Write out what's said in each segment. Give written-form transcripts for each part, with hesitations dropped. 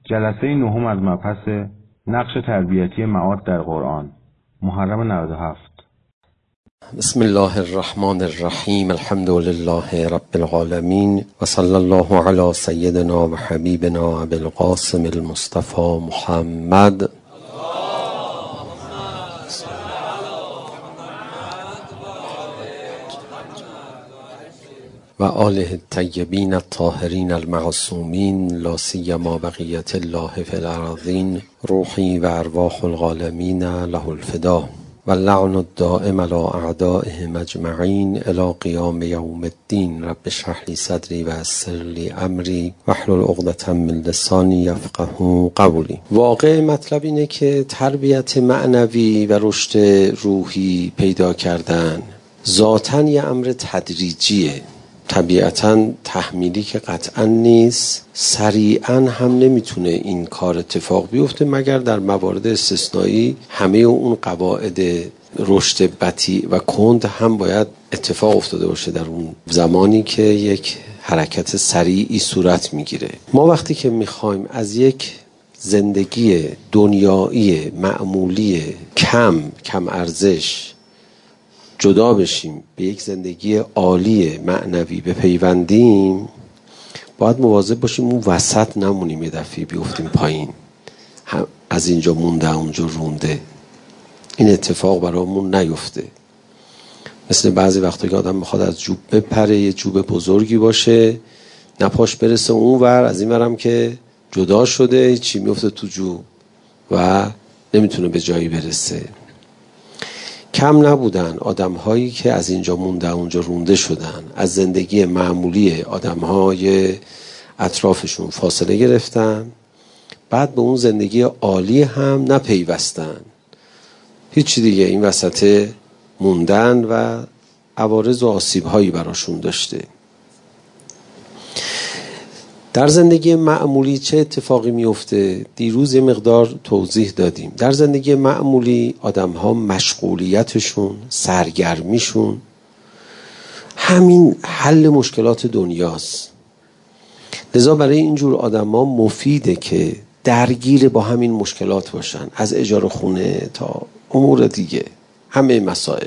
جلسه نهم از مبحث نقش تربیتی معاد در قرآن، محرم 97. بسم الله الرحمن الرحیم. الحمد لله رب العالمین و صلی الله علی سیدنا و حبیبنا ابی القاسم المصطفى محمد و آله الطیبین الطاهرین المعصومین، لا سیما بقیت الله فی الارضین. روحی و ارواح العالمین له الفدا و اللعن الدائم علی اعدائهم اجمعین الی قیام یوم الدین. رب اشرح لی صدری و یسر لی امری واحلل عقدة من لسانی یفقهوا قولی. واقع مطلب اینه که تربیت معنوی و رشد روحی پیدا کردن ذاتاً یه امر تدریجیه، طبیعتاً تحمیلی که قطعاً نیست، سریعاً هم نمیتونه این کار اتفاق بیفته مگر در موارد استثنایی. همه اون قواعد رشد بطیء و کند هم باید اتفاق افتاده باشه در اون زمانی که یک حرکت سریعی صورت میگیره. ما وقتی که میخوایم از یک زندگی دنیایی معمولی کم ارزش جدا بشیم به یک زندگی عالی معنوی بپیوندیم، باید مواظب باشیم اون وسط نمونیم، یه دفعه بیفتیم پایین، از اینجا مونده اونجا رونده. این اتفاق برامون نیفته. مثل بعضی وقتا که آدم میخواد از جوب بپره، یه جوب بزرگی باشه، نپاش برسه اون ور، از این ورم که جدا شده چی میفته تو جوب و نمیتونه به جایی برسه. کم نبودن آدم هایی که از اینجا مونده اونجا رونده شدن، از زندگی معمولی آدم های اطرافشون فاصله گرفتن، بعد به اون زندگی عالی هم نپیوستن، هیچی دیگه این وسط موندن و عوارض و آسیب هایی براشون داشته. در زندگی معمولی چه اتفاقی میفته؟ دیروز یه مقدار توضیح دادیم. در زندگی معمولی آدم ها مشغولیتشون، سرگرمیشون همین حل مشکلات دنیاست. لذا برای اینجور آدم ها مفیده که درگیر با همین مشکلات باشن، از اجاره خونه تا امور دیگه، همه مسائل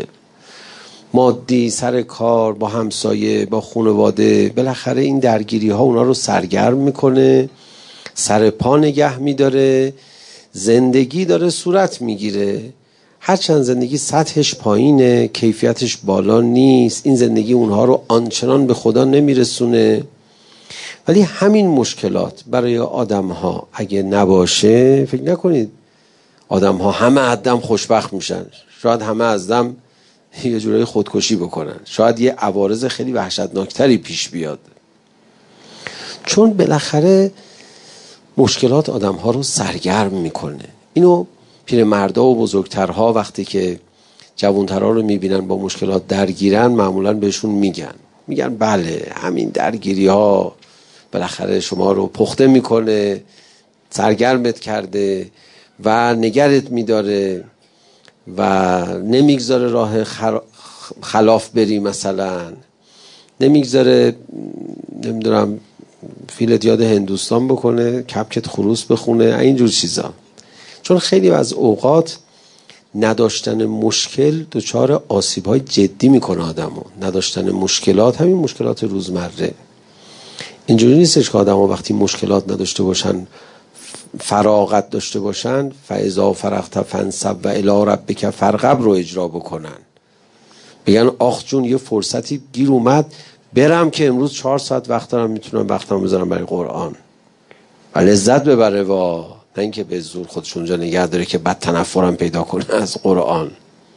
مادی، سر کار، با همسایه، با خانواده. بالاخره این درگیری ها اونا رو سرگرم میکنه، سر پا نگه میداره، زندگی داره صورت میگیره. هرچند زندگی سطحش پایینه، کیفیتش بالا نیست، این زندگی اونها رو آنچنان به خدا نمیرسونه، ولی همین مشکلات برای آدم ها اگه نباشه، فکر نکنید آدم ها همه عدم خوشبخت میشن. شاید همه عدم یه جورایی خودکشی بکنن، شاید یه عوارض خیلی وحشتناکتری پیش بیاد، چون بالاخره مشکلات آدم ها رو سرگرم میکنه. اینو پیرمردا و بزرگترها وقتی که جوانترها رو میبینن با مشکلات درگیرن، معمولا بهشون میگن بله، همین درگیری ها بالاخره شما رو پخته میکنه، سرگرمت کرده و نگرت میداره و نمیگذاره راه خلاف بری، مثلا نمیگذاره نمیدونم فیلت یاد هندوستان بکنه، کپکت خروس بخونه، اینجور چیزا. چون خیلی از اوقات نداشتن مشکل دچار آسیب‌های جدی میکنه آدمو. نداشتن مشکلات، همین مشکلات روزمره، اینجوری نیستش که آدم‌ها وقتی مشکلات نداشته باشن، فراغت داشته باشن، فاذا فرغت فانصب و الی ربک فارغب رو اجرا بکنن، بگن آخ جون یه فرصتی گیر اومد، برم که امروز 4 ساعت وقت دارم، میتونم وقتم بذارم برای قرآن و لذت ببره، و نه اینکه به زور خودش اونجا نگه داره که بعد تنفرم پیدا کنه از قرآن.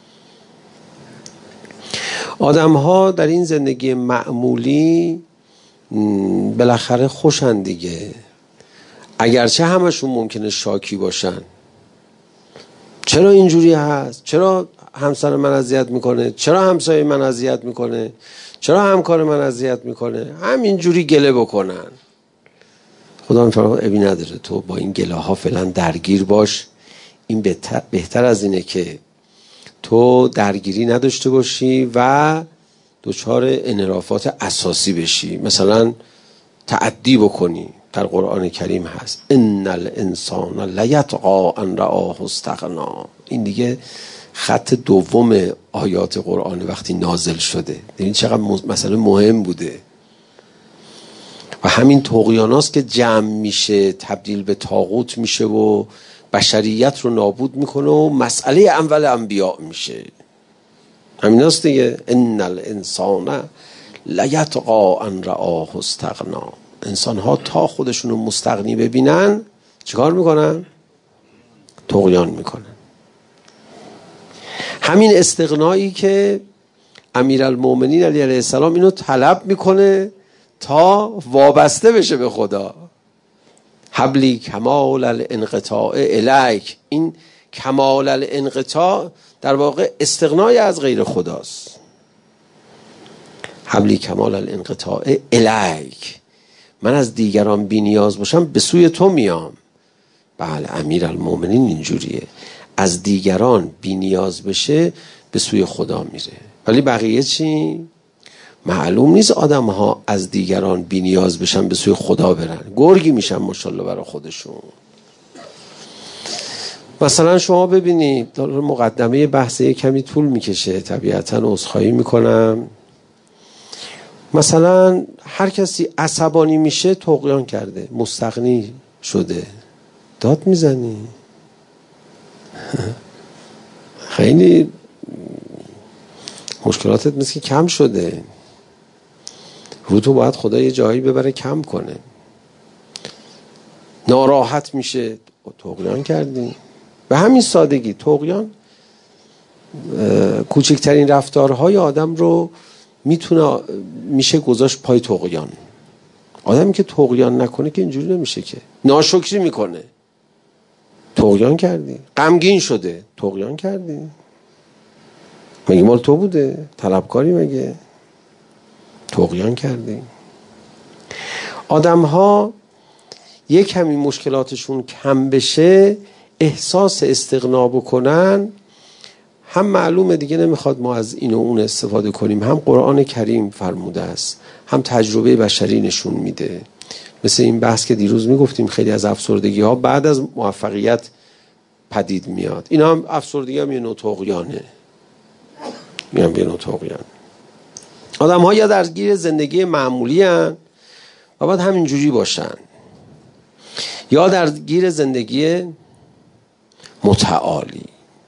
آدم ها در این زندگی معمولی بالاخره خوشن دیگه، اگرچه همشون ممکنه شاکی باشن. چرا اینجوری هست؟ چرا همسر من اذیت میکنه؟ چرا همسایه من اذیت میکنه؟ چرا همکار من اذیت میکنه؟ همینجوری گله بکنن. خدا میفرماید ابی نداره، تو با این گله ها فعلا درگیر باش. این بهتر از اینه که تو درگیری نداشته باشی و دچار انحرافات اساسی بشی، مثلا تعدی بکنی. در قرآن کریم هست. ان الانسان لیطغی ان رآه استغنا. این دیگه خط دوم آیات قرآن وقتی نازل شده. این چقدر مسئله مهم بوده. و همین طغیاناست که جمع میشه، تبدیل به طاغوت میشه و بشریت رو نابود میکنه و مسئله اول انبیاء میشه. همین هست دیگه. ان الانسان لیطغی ان رآه استغنا. انسان ها تا خودشون رو مستغنی ببینن چیکار میکنن؟ طغیان میکنن. همین استغنایی که امیرالمومنین علیه السلام اینو طلب میکنه تا وابسته بشه به خدا. حبلی کمال الانقطاع الیک. این کمال الانقطاع در واقع استغنای از غیر خداست. حبلی کمال الانقطاع الیک. من از دیگران بی نیاز باشم به سوی تو میام. بله امیرالمومنین اینجوریه، از دیگران بی نیاز بشه به سوی خدا میره. ولی بقیه چی؟ معلوم نیست آدم ها از دیگران بی نیاز بشن به سوی خدا برن، گرگی میشن ماشاءالله برای خودشون. مثلا شما ببینید، مقدمه بحث کمی طول میکشه طبیعتا، عذرخواهی میکنم. مثلا هر کسی عصبانی میشه طغیان کرده، مستغنی شده، داد میزنی. خیلی مشکلاتت مثل که کم شده، رو تو باید خدا یه جایی ببره کم کنه. ناراحت میشه، طغیان کردی. به همین سادگی طغیان کوچکترین رفتارهای آدم رو میشه گذاشت پای طغیان. آدمی که طغیان نکنه که اینجوری نمیشه که. ناشکری میکنه، طغیان کردی. غمگین شده، طغیان کردی. مگه مال تو بوده؟ طلبکاری مگه؟ طغیان کردی. آدم ها یک کمی مشکلاتشون کم بشه، احساس استغنا بکنن، هم معلومه دیگه نمیخواد ما از این و اون استفاده کنیم، هم قرآن کریم فرموده است، هم تجربه بشری نشون میده. مثل این بحث که دیروز میگفتیم خیلی از افسردگی ها بعد از موفقیت پدید میاد. اینا هم افسردگی هم یه نوع طغیانه. آدم ها یا درگیر زندگی معمولی هن و باید همینجوری باشن، یا درگیر زندگی متعالی.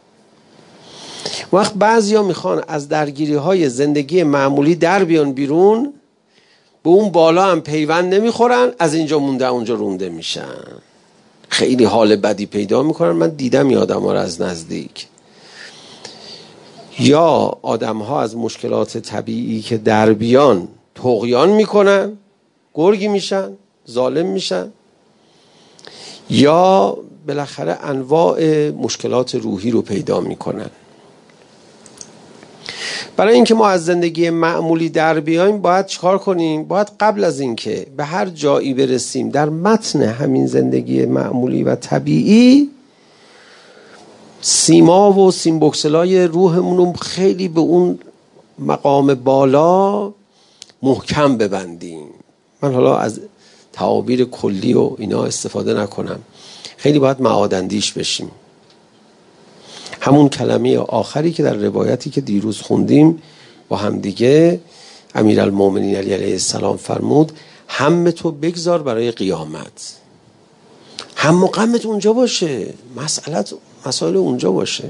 وقت بعضی ها میخوان از درگیری های زندگی معمولی در بیان بیرون، به اون بالا هم پیوند نمیخورن، از اینجا مونده اونجا رونده میشن، خیلی حال بدی پیدا میکنن. من دیدم این آدم ها رو از نزدیک. یا آدم ها از مشکلات طبیعی که در بیان طغیان میکنن، گرگی میشن، ظالم میشن، یا بالاخره انواع مشکلات روحی رو پیدا میکنن. برای اینکه ما از زندگی معمولی در بیایم باید چیکار کنیم؟ باید قبل از اینکه به هر جایی برسیم در متن همین زندگی معمولی و طبیعی، سیما و سیمبوکسلای روحمون رو خیلی به اون مقام بالا محکم ببندیم. من حالا از تعابیر کلی و اینا استفاده نکنم، خیلی باید معادندیش بشیم. همون کلمه آخری که در روایتی که دیروز خوندیم با هم دیگه، امیرالمومنین علیه السلام فرمود هم تو بگذار برای قیامت، هم غمت اونجا باشه، مسائل اونجا باشه.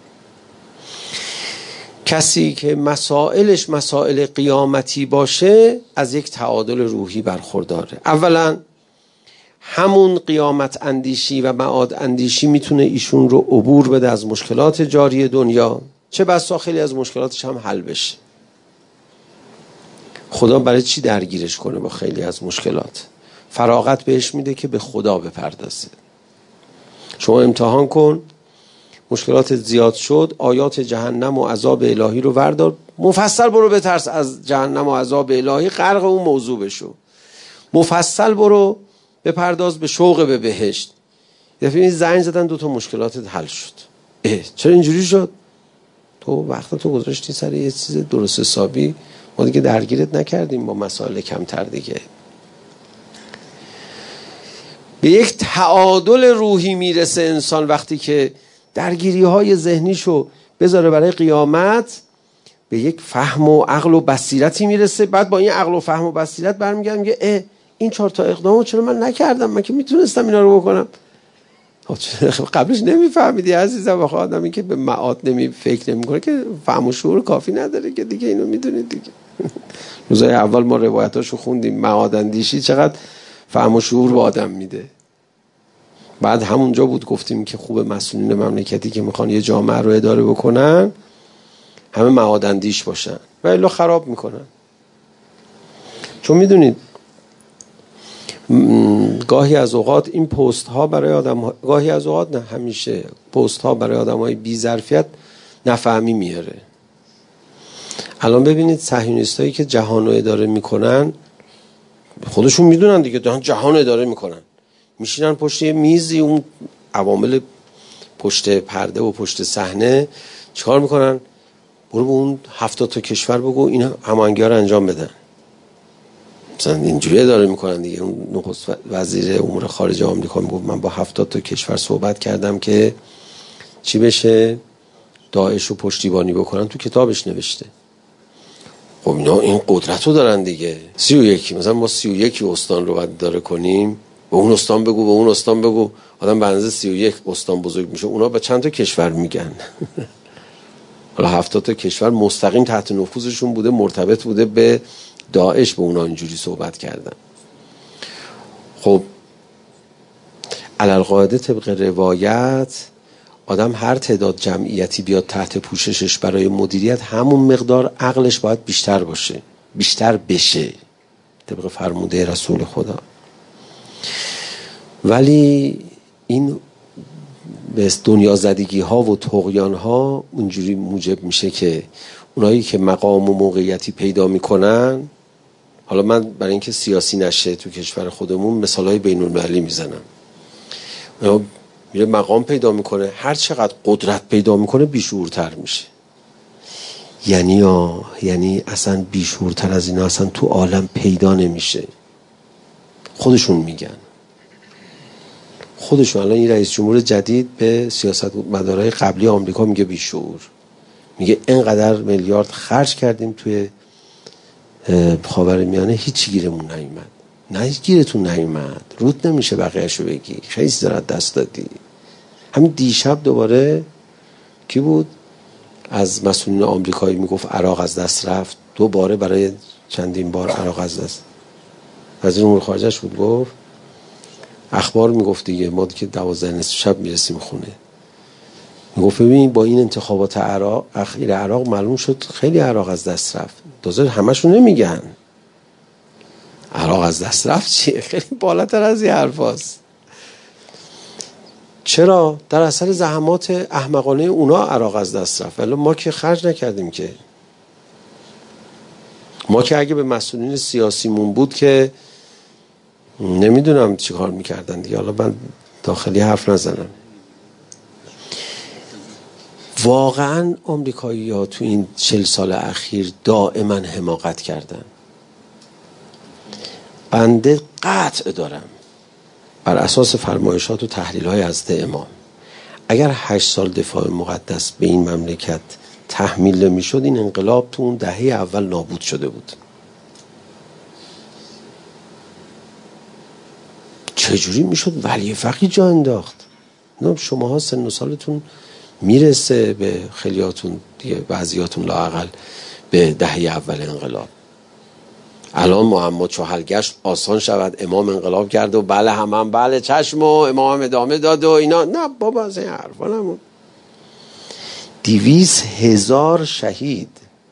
کسی که مسائلش مسائل قیامتی باشه از یک تعادل روحی برخورداره. اولا همون قیامت اندیشی و معاد اندیشی میتونه ایشون رو عبور بده از مشکلات جاری دنیا، چه بسا خیلی از مشکلاتش هم حل بشه. خدا برای چی درگیرش کنه با خیلی از مشکلات؟ فراغت بهش میده که به خدا بپردازه. شما امتحان کن، مشکلات زیاد شد، آیات جهنم و عذاب الهی رو وردار، مفصل برو بترس از جهنم و عذاب الهی، غرق اون موضوع بشو. مفصل برو بپرداز به شوق به بهشت. دفعه زنگ زدن 2 مشکلاتت حل شد. چرا اینجوری شد؟ تو وقت تو گذاشتی سر یه چیز درست حسابی، ما دیگه درگیرت نکردیم با مسائل کمتر دیگه. به یک تعادل روحی میرسه انسان وقتی که درگیری های ذهنیشو بذاره برای قیامت، به یک فهم و عقل و بصیرتی میرسه. بعد با این عقل و فهم و بصیرت برمیگردم میگه این 4 تا اقدامو چرا من نکردم؟ من که میتونستم اینا رو بکنم. قبلش نمیفهمیدی عزیزم. آخه آدمی که به معاد فکر نمیکنه که فهم و شعور کافی نداره که دیگه اینو میدونید دیگه. روزای اول ما روایتاشو خوندیم، معاد اندیشی چقدر فهم و شعور به آدم میده. بعد همونجا بود گفتیم که خوب مسئولین مملکتی که میخوان یه جامعه رو اداره بکنن همه معاد اندیش باشن و الا خراب میکنن. چون میدونید گاهی از اوقات این پست ها برای آدم، گاهی از اوقات نه همیشه پست ها برای آدم های بی ظرفیت نفهمی میاره. الان ببینید صهیونیستایی که جهان رو اداره میکنن خودشون میدونن دیگه جهان اداره میکنن، میشینن پشت یه میزی، اون عوامل پشت پرده و پشت صحنه چیکار میکنن؟ برو به اون 70 تا کشور بگو این هماهنگی‌ها رو انجام بدن. مثلا اینجوری اداره میکنن دیگه. اون نخست وزیر امور خارجه آمریکا میگفت من با 70 تا کشور صحبت کردم که چی بشه؟ داعش رو پشتیبانی بکنن. تو کتابش نوشته. خب اینا این قدرت رو دارن دیگه. 31 مثلا ما 31 استان رو باید اداره کنیم، به اون استان بگو، به اون استان بگو. آدم به اندازه 31 استان بزرگ میشه. اونا به چند تا کشور میگن؟ حالا 70 تا کشور مستقیم تحت نفوذشون بوده، مرتبط بوده به داعش، به اونا اینجوری صحبت کردن. خب علالقاعده طبق روایت آدم هر تعداد جمعیتی بیاد تحت پوششش برای مدیریت، همون مقدار عقلش باید بیشتر باشه، بیشتر بشه طبق فرموده رسول خدا. ولی این به دنیا زدگی ها و طغیان ها اونجوری موجب میشه که اونایی که مقام و موقعیتی پیدا میکنن، حالا من برای اینکه سیاسی نشه تو کشور خودمون مثالای بین المللی میزنم، میره مقام پیدا میکنه، هر چقدر قدرت پیدا میکنه بیشعورتر میشه. یعنی اصلا بیشعورتر از اینا اصلا تو عالم پیدا نمیشه. خودشون میگن، خودشون. الان این رئیس جمهور جدید به سیاست مدارای قبلی آمریکا میگه بیشعور، میگه اینقدر میلیارد خرج کردیم توی خاورمیانه هیچی گیرمون نیومد. نه هیچ گیرتون نیومد، رود نمیشه بقیه‌شو بگی، خیلی زرد دست دادی. همین دیشب دوباره کی بود از مسئولین آمریکایی میگفت عراق از دست رفت، دوباره برای چندین بار عراق از دست. وزیر امور خارجه‌اش بود گفت، اخبار میگفت دیگه، ما که 12 نصف شب میرسیم خونه، میگفت ببین با این انتخابات اخیر عراق معلوم شد خیلی عراق از دست رفت. دوزر همشون نمیگن عراق از دست رفت چیه، خیلی بالاتر از این حرفاست. چرا؟ در اثر زحمات احمقانه اونا عراق از دست رفت، ولی ما که خرج نکردیم که. ما که اگه به مسئولین سیاسیمون بود که نمیدونم چی کار میکردن دیگه. حالا من داخلی حرف نزنم. واقعا آمریکایی ها تو این 40 سال اخیر دائما حماقت کردن. بنده قطع دارم بر اساس فرمایشات و تحلیل های حضرت امام، اگر 8 سال دفاع مقدس به این مملکت تحمیل نمی شد، این انقلاب تو اون دهه اول نابود شده بود. چجوری می شد ولی فقیه جا انداخت؟ شماها سن و سالتون میرسه به خیلیاتون دیگه، بعضیاتون لااقل به دهه اول انقلاب. الان محمد چو حلگشت آسان شود امام انقلاب کرد و بله هم بله چشم و امام هم ادامه داد و اینا. نه بابا از این حرفا نمون. 200,000 شهید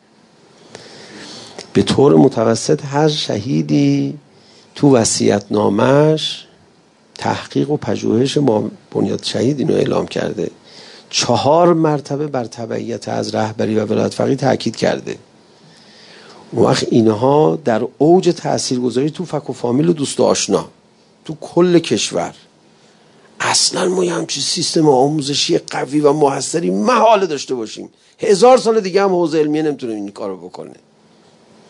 به طور متوسط، هر شهیدی تو وصیت‌نامه‌اش تحقیق و پژوهش بنیاد شهید اینو اعلام کرده. 4 مرتبه بر تبعیت از رهبری و ولایت فقیه تاکید کرده. اون وقت اینها در اوج تاثیرگذاری تو فک و فامیل و دوست و آشنا تو کل کشور. اصلا ما یه همچین سیستم آموزشی قوی و موثری محاله داشته باشیم. 1000 سال دیگه هم حوزه علمیه نمیتونه این کارو بکنه.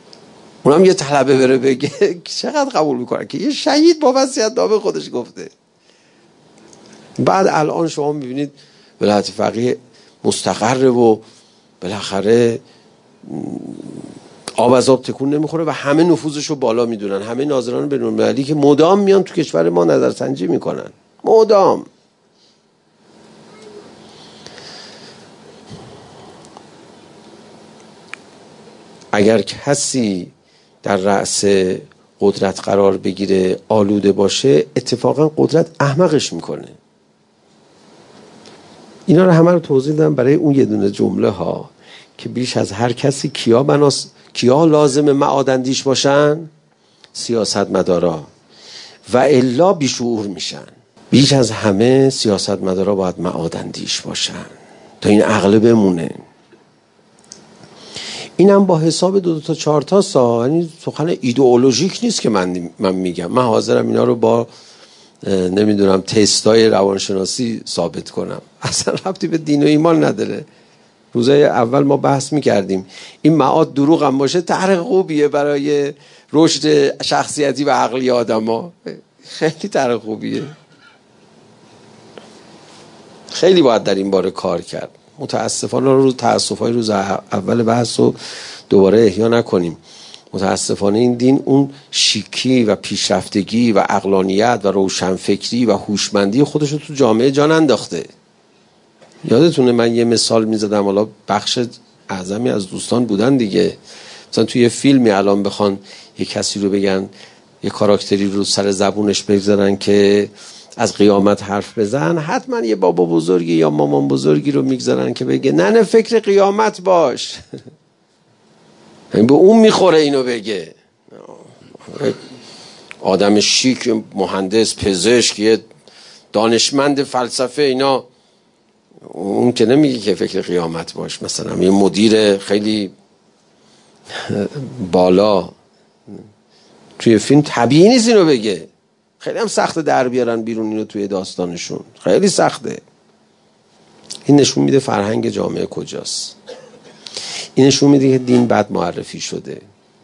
اونم یه طلبه بره بگه چقدر قبول میکنه که یه شهید با وصیت‌نامه خودش گفته. بعد الان شما میبینید ولایت فقیه مستقره و بالاخره آب از آب تکون نمیخوره و همه نفوذش رو بالا میدونن. همه ناظران بین‌المللی که مدام میان تو کشور ما نظرسنجی میکنن، مدام. اگر کسی در رأس قدرت قرار بگیره آلوده باشه، اتفاقا قدرت احمقش میکنه. اینا رو همه رو توضیح دادم برای اون یه دونه جمله ها که بیش از هر کسی کیا لازم معادندیش باشن؟ سیاستمدارا، و الا بیشعور میشن. بیش از همه سیاستمدارا باید معادندیش باشن تا این عقل بمونه. اینم با حساب 2 تا 4 تا یعنی سخن ایدئولوژیک نیست که من میگم. من حاضرم اینا رو با نمیدونم تستای روانشناسی ثابت کنم. اصلا ربطی به دین و ایمان نداره. روزای اول ما بحث میکردیم این معاد دروغ هم باشه طرح خوبیه برای رشد شخصیتی و عقلی آدما. خیلی طرح خوبیه. خیلی باید در این باره کار کرد. متاسفانه رو تأسفای روز اول بحث رو دوباره احیا نکنیم. متاسفانه این دین اون شیکی و پیشرفتگی و عقلانیت و روشنفکری و هوشمندی خودش رو تو جامعه جان انداخته. یادتونه من یه مثال میزدم، حالا بخش اعظمی از دوستان بودن دیگه، مثلا توی یه فیلمی الان بخوان یه کسی رو بگن، یه کاراکتری رو سر زبونش بگذارن که از قیامت حرف بزن، حتما یه بابا بزرگی یا مامان بزرگی رو میگذارن که بگه نه فکر قیامت باش. به اون میخوره اینو بگه. آدم شیک، مهندس، پزشک، یه دانشمند فلسفه، اینا، اون که نمیگه که فکر قیامت باش. مثلا یه مدیر خیلی بالا توی فیلم طبیعی نیست اینو بگه. خیلی هم سخته در بیارن بیرون اینو توی داستانشون، خیلی سخته. این نشون میده فرهنگ جامعه کجاست. این نشون میده که دین بد معرفی شده.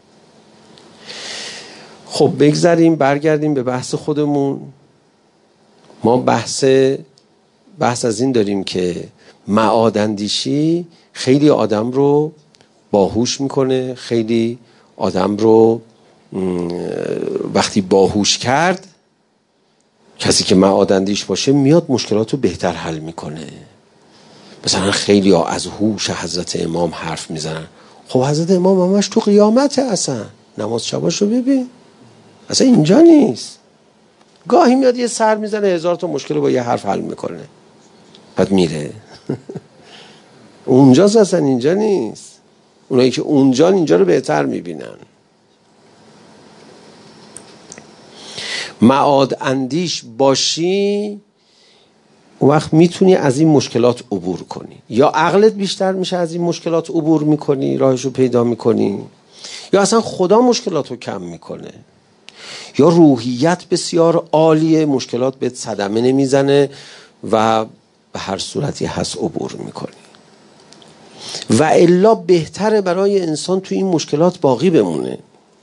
خب بگذاریم برگردیم به بحث خودمون. ما بحث از این داریم که معادندیشی خیلی آدم رو باهوش میکنه، خیلی آدم رو وقتی باهوش کرد، کسی که معادندیش باشه میاد مشکلات رو بهتر حل میکنه. مثلا خیلی ها از هوش حضرت امام حرف میزنن. خب حضرت امام همش تو قیامته، اصلا نماز شباش رو ببین، اصلا اینجا نیست. گاهی میاد یه سر میزنه 1000 تا مشکل رو با یه حرف حل میکنه، بعد میره. اونجاست، اصلا اینجا نیست. اونایی که اونجا اینجا رو بهتر میبینن. معاد اندیش باشی، اون وقت میتونی از این مشکلات عبور کنی. یا عقلت بیشتر میشه از این مشکلات عبور میکنی، راهشو پیدا میکنی، یا اصلا خدا مشکلاتو کم میکنه، یا روحیت بسیار عالیه، مشکلات بهت صدمه نمیزنه و به هر صورتی هست عبور میکنی. و الا بهتره برای انسان تو این مشکلات باقی بمونه.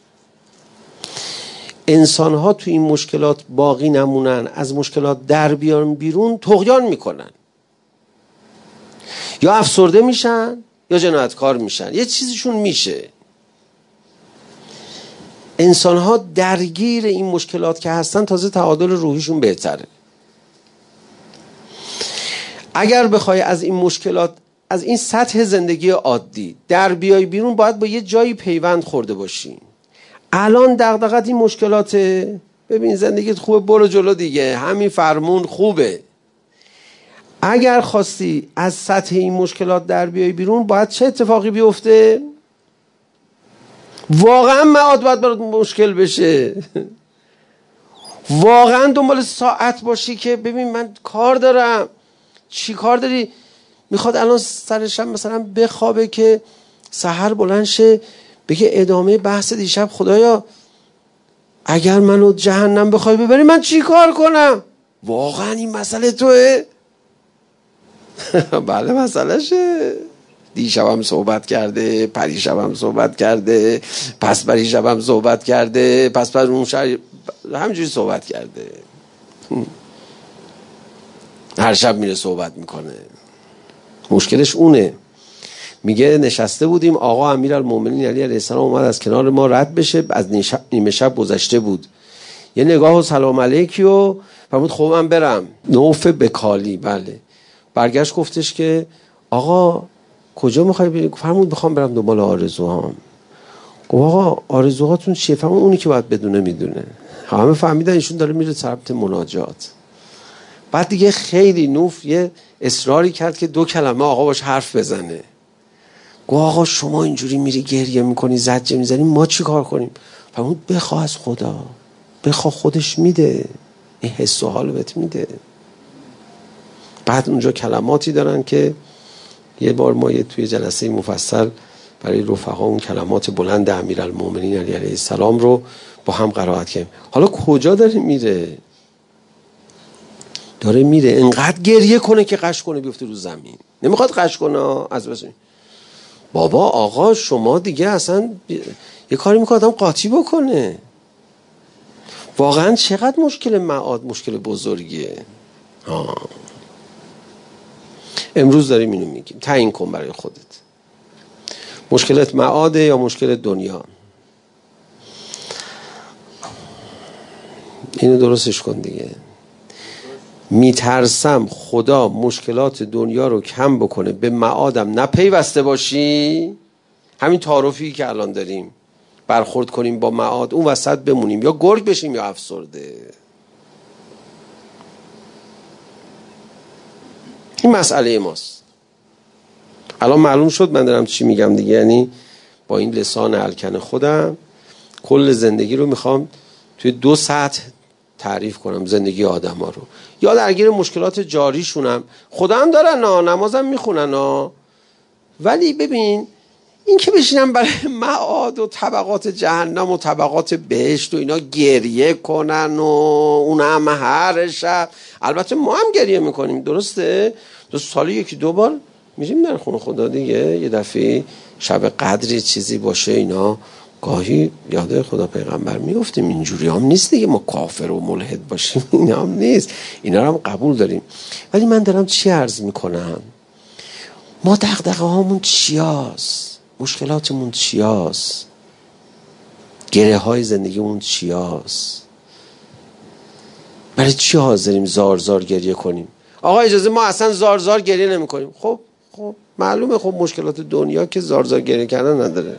انسان ها تو این مشکلات باقی نمونن، از مشکلات در بیان بیرون، طغیان میکنن، یا افسرده میشن یا جنایتکار میشن. یه چیزیشون میشه. انسان ها درگیر این مشکلات که هستن، تازه تعادل روحیشون بهتره. اگر بخوای از این مشکلات، از این سطح زندگی عادی در بیای بیرون، باید با یه جایی پیوند خورده باشی. الان دغدغت این مشکلاته، ببین زندگیت خوبه، برو جلو دیگه، همین فرمون خوبه. اگر خواستی از سطح این مشکلات در بیای بیرون، باید چه اتفاقی بیفته؟ واقعا معاد باید برات مشکل بشه. واقعا دنبال ساعت باشی که ببین من کار دارم. چی کار داری؟ میخواد الان سرشم مثلا بخوابه که سحر بلند شه بگه ادامه بحث دیشب خدایا اگر منو جهنم بخوای ببری من چی کار کنم؟ واقعا این مسئله توه؟ بله مسئلهشه. دیشبم صحبت کرده، پریشبم صحبت کرده، پس پریشبم صحبت کرده، پس اون همجوری صحبت کرده. هر شب میره صحبت میکنه. مشکلش اونه. میگه نشسته بودیم، آقا امیرالمومنین علی علیه السلام اومد از کنار ما رد بشه، از نیمه شب گذشته بود، یه نگاه و سلام علیکی و فرمود خب من برم. نوف بکالی. بله. برگشت گفتش که آقا کجا میخوای بری؟ فرمود میخوام برم دنبال آرزوهام. گفت آقا آرزوهاتون چیه؟ فرمود اونی که باید بدونه میدونه. همه فهمیدن ایشون داره میره سمت مناجات. بعد دیگه خیلی نوف یه اصراری کرد که 2 کلمه آقا باش حرف بزنه. گفت آقا شما اینجوری میری گریه میکنی زجه میزنی، ما چی کار کنیم؟ فرمود بخواه از خدا، بخواه خودش میده، این حس و حال بهت میده. بعد اونجا کلماتی دارن که یه بار ما توی جلسه مفصل برای رفقا اون کلمات بلند امیرالمومنین علی علیه السلام رو با هم قرائت کردیم. حالا کجا داره میره؟ داره میره انقدر گریه کنه که قش کنه بیفته رو زمین. نمیخواد قش کنه از بس. بابا آقا شما دیگه اصلا یه کاری میکنه آدم قاطی بکنه. واقعا چقدر مشکل معاد مشکل بزرگیه. امروز داریم اینو میگیم، تعیین کن برای خودت مشکلت معاده یا مشکل دنیا. اینو درستش کن دیگه. میترسم خدا مشکلات دنیا رو کم بکنه، به معادم نپیوسته باشی، همین تعارفی که الان داریم برخورد کنیم با معاد، اون وسط بمونیم، یا گرگ بشیم یا افسرده. این مسئله ماست. الان معلوم شد من دارم چی میگم دیگه. یعنی با این لسان الکن خودم کل زندگی رو میخوام توی 2 سطح تعریف کنم، زندگی آدم ها رو. یا درگیر مشکلات جاریشونم، خدا هم دارن نمازم میخونن ولی ببین این که بشینم برای معاد و طبقات جهنم و طبقات بهشت و اینا گریه کنن و اون هم هر شب، البته ما هم گریه میکنیم درسته، سالی 1-2 بار میریم در خونه خدا دیگه، یه دفعه شب قدری چیزی باشه اینا، گاهی یاد خدا پیغمبر میفتیم. اینجوری هم نیست دیگه ما کافر و ملحد باشیم، اینا هم نیست، اینا رو هم قبول داریم. ولی من دارم چی عرض میکنم؟ ما دغدغه هامون چیاست؟ مشکلاتمون چیاست؟ گره های زندگیمون چیاست؟ برای چی حاضریم زار زار گریه کنیم؟ آقا اجازه ما اصلا زار زار گریه نمی کنیم. خب معلومه، خب مشکلات دنیا که زار زار گریه کردن نداره،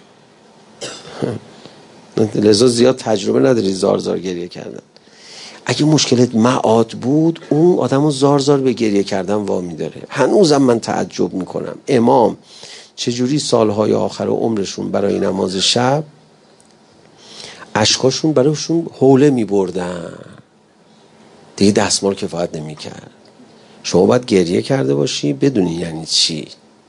لذا زیاد تجربه نداری زار زار گریه کردن. اگه مشکلت معاد بود اون آدمو زار زار به گریه کردن وامی داره. هنوزم من تعجب میکنم امام چجوری سالهای آخر عمرشون برای نماز شب اشکاشون برایشون حوله میبردن دیگه، دستمال کفایت نمیکرد. شما باید گریه کرده باشی بدونی یعنی چی.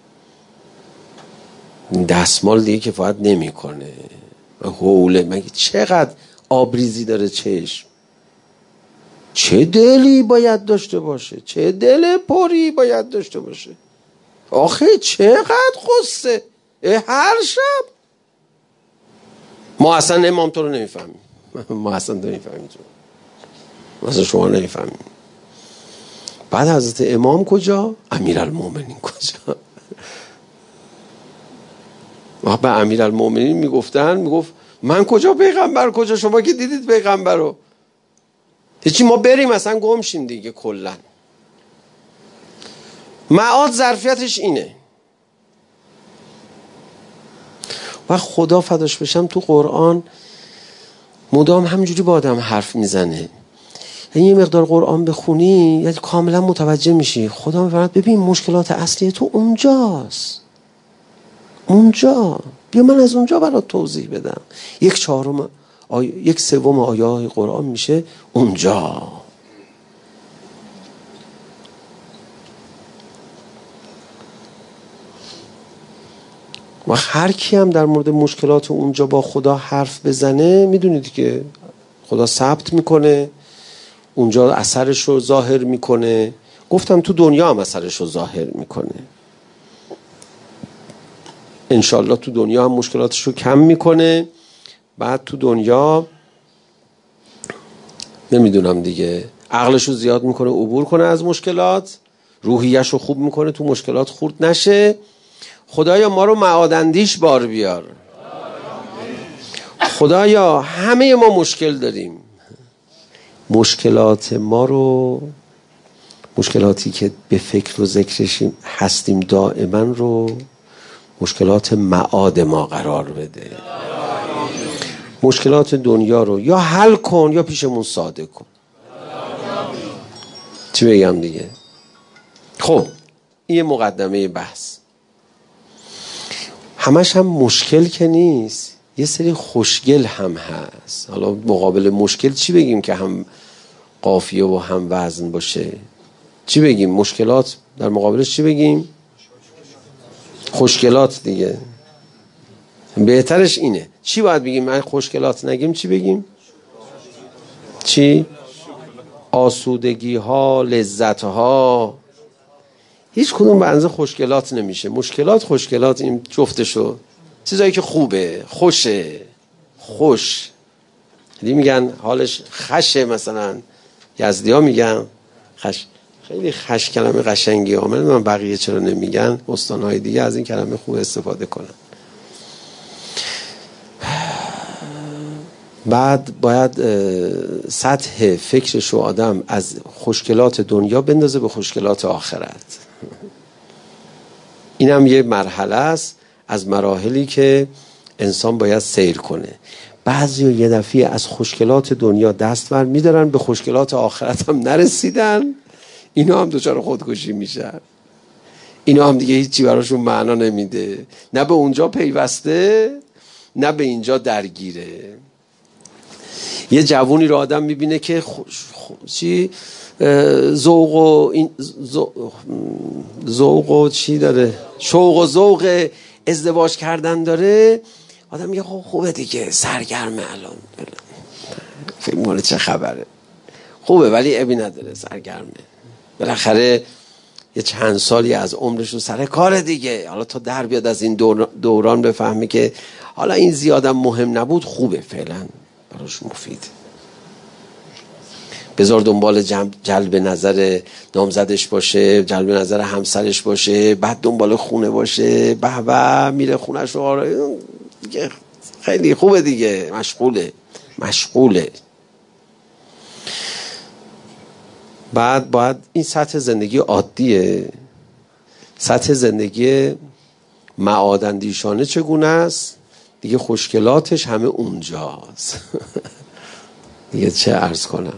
دستمال دیگه کفایت نمیکنه. حوله مگه چقدر آبریزی داره چشم، چه دلی باید داشته باشه، چه دل پری باید داشته باشه. آخه چقدر قصه هر شب. ما اصلا امام تو رو نمیفهمیم، ما اصلا نمیفهمیم، مثلا شما نمیفهمیم. بعد حضرت امام کجا؟ امیرالمومنین کجا؟ و به امیرالمومنین میگفت من کجا پیغمبر کجا؟ شما که دیدید پیغمبر رو. هیچی ما بریم اصلا گم شیم دیگه. کلن معاد ظرفیتش اینه. و خدا فداش بشم تو قرآن مدام همینجوری با آدم حرف میزنه. یعنی یه مقدار قرآن بخونی یعنی کاملا متوجه میشی. خدا میفرماید ببین مشکلات اصلی تو اونجاست، اونجا بیا من از اونجا برات توضیح بدم. 1/4 آیه قرآن میشه اونجا. و هر کی هم در مورد مشکلات اونجا با خدا حرف بزنه میدونید که خدا ثبت میکنه، اونجا اثرش رو ظاهر میکنه. گفتم تو دنیا هم اثرش رو ظاهر میکنه. انشالله تو دنیا هم مشکلاتش رو کم میکنه. بعد تو دنیا نمیدونم دیگه عقلش رو زیاد میکنه عبور کنه از مشکلات، روحیش رو خوب میکنه تو مشکلات خورد نشه. خدایا ما رو معادندیش بار بیار. خدایا همه ما مشکل داریم، مشکلات ما رو، مشکلاتی که به فکر و ذکرش هستیم دائما رو مشکلات معاد ما قرار بده. مشکلات دنیا رو یا حل کن یا پیشمون ساده کن. چی بگم دیگه؟ خب این یه مقدمه بحث. همش هم مشکل که نیست، یه سری خوشگل هم هست. حالا مقابل مشکل چی بگیم که هم قافیه و هم وزن باشه؟ چی بگیم؟ مشکلات در مقابلش چی بگیم؟ خوشگلات دیگه. بهترش اینه. چی باید بگیم؟ من خوشگلات نگیم چی بگیم؟ چی؟ آسودگی ها، لذت ها. هیچ کدوم به اندازه خوشگلات نمیشه. مشکلات خوشگلات این جفتشو، چیزایی که خوبه، خوشه، خوش. یعنی میگن حالش خشه، مثلا یزدی ها میگن خش. خیلی خش کلمه قشنگی ها. من بقیه چرا نمیگن؟ استانهای دیگه از این کلمه خوب استفاده کنن. بعد باید سطح فکرشو آدم از خوشگلات دنیا بندازه به خوشگلات آخرت. اینم یه مرحله است از مراحلی که انسان باید سیر کنه. بعضی یه دفعه از خوشگلات دنیا دست ور میدارن، به خوشگلات آخرت هم نرسیدن، اینا هم دچار خودکشی میشن. اینا هم دیگه هیچی براشون معنا نمیده، نه به اونجا پیوسته نه به اینجا درگیره. یه جوونی رو آدم میبینه که ذوق و چی داره، شوق و ذوق ازدواج کردن داره، آدم میگه خب خوبه دیگه، سرگرمه الان، فکر مال چه خبره، خوبه ولی ابی نداره، سرگرمه، بالاخره یه چند سالی از عمرش رو سر کار دیگه. حالا تا در بیاد از این دوران بفهمه که حالا این زیادم مهم نبود، خوبه، فعلا براش مفید. بذار دنبال جلب نظر نامزدش باشه، جلب نظر همسرش باشه، بعد دنبال خونه باشه، به میره خونش رو، خیلی خوبه دیگه، مشغوله. بعد باید این سطح زندگی عادیه. سطح زندگی معادندیشانه چگونه است؟ دیگه خوشگلاتش همه اونجاست. دیگه چه عرض کنم.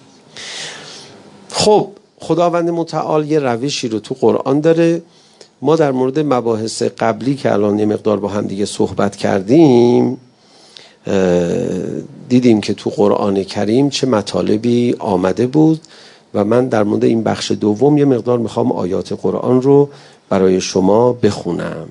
خب خداوند متعال یه روشی رو تو قرآن داره. ما در مورد مباحث قبلی که الان یه مقدار با هم دیگه صحبت کردیم دیدیم که تو قرآن کریم چه مطالبی آمده بود و من در مورد این بخش دوم یه مقدار میخوام آیات قرآن رو برای شما بخونم.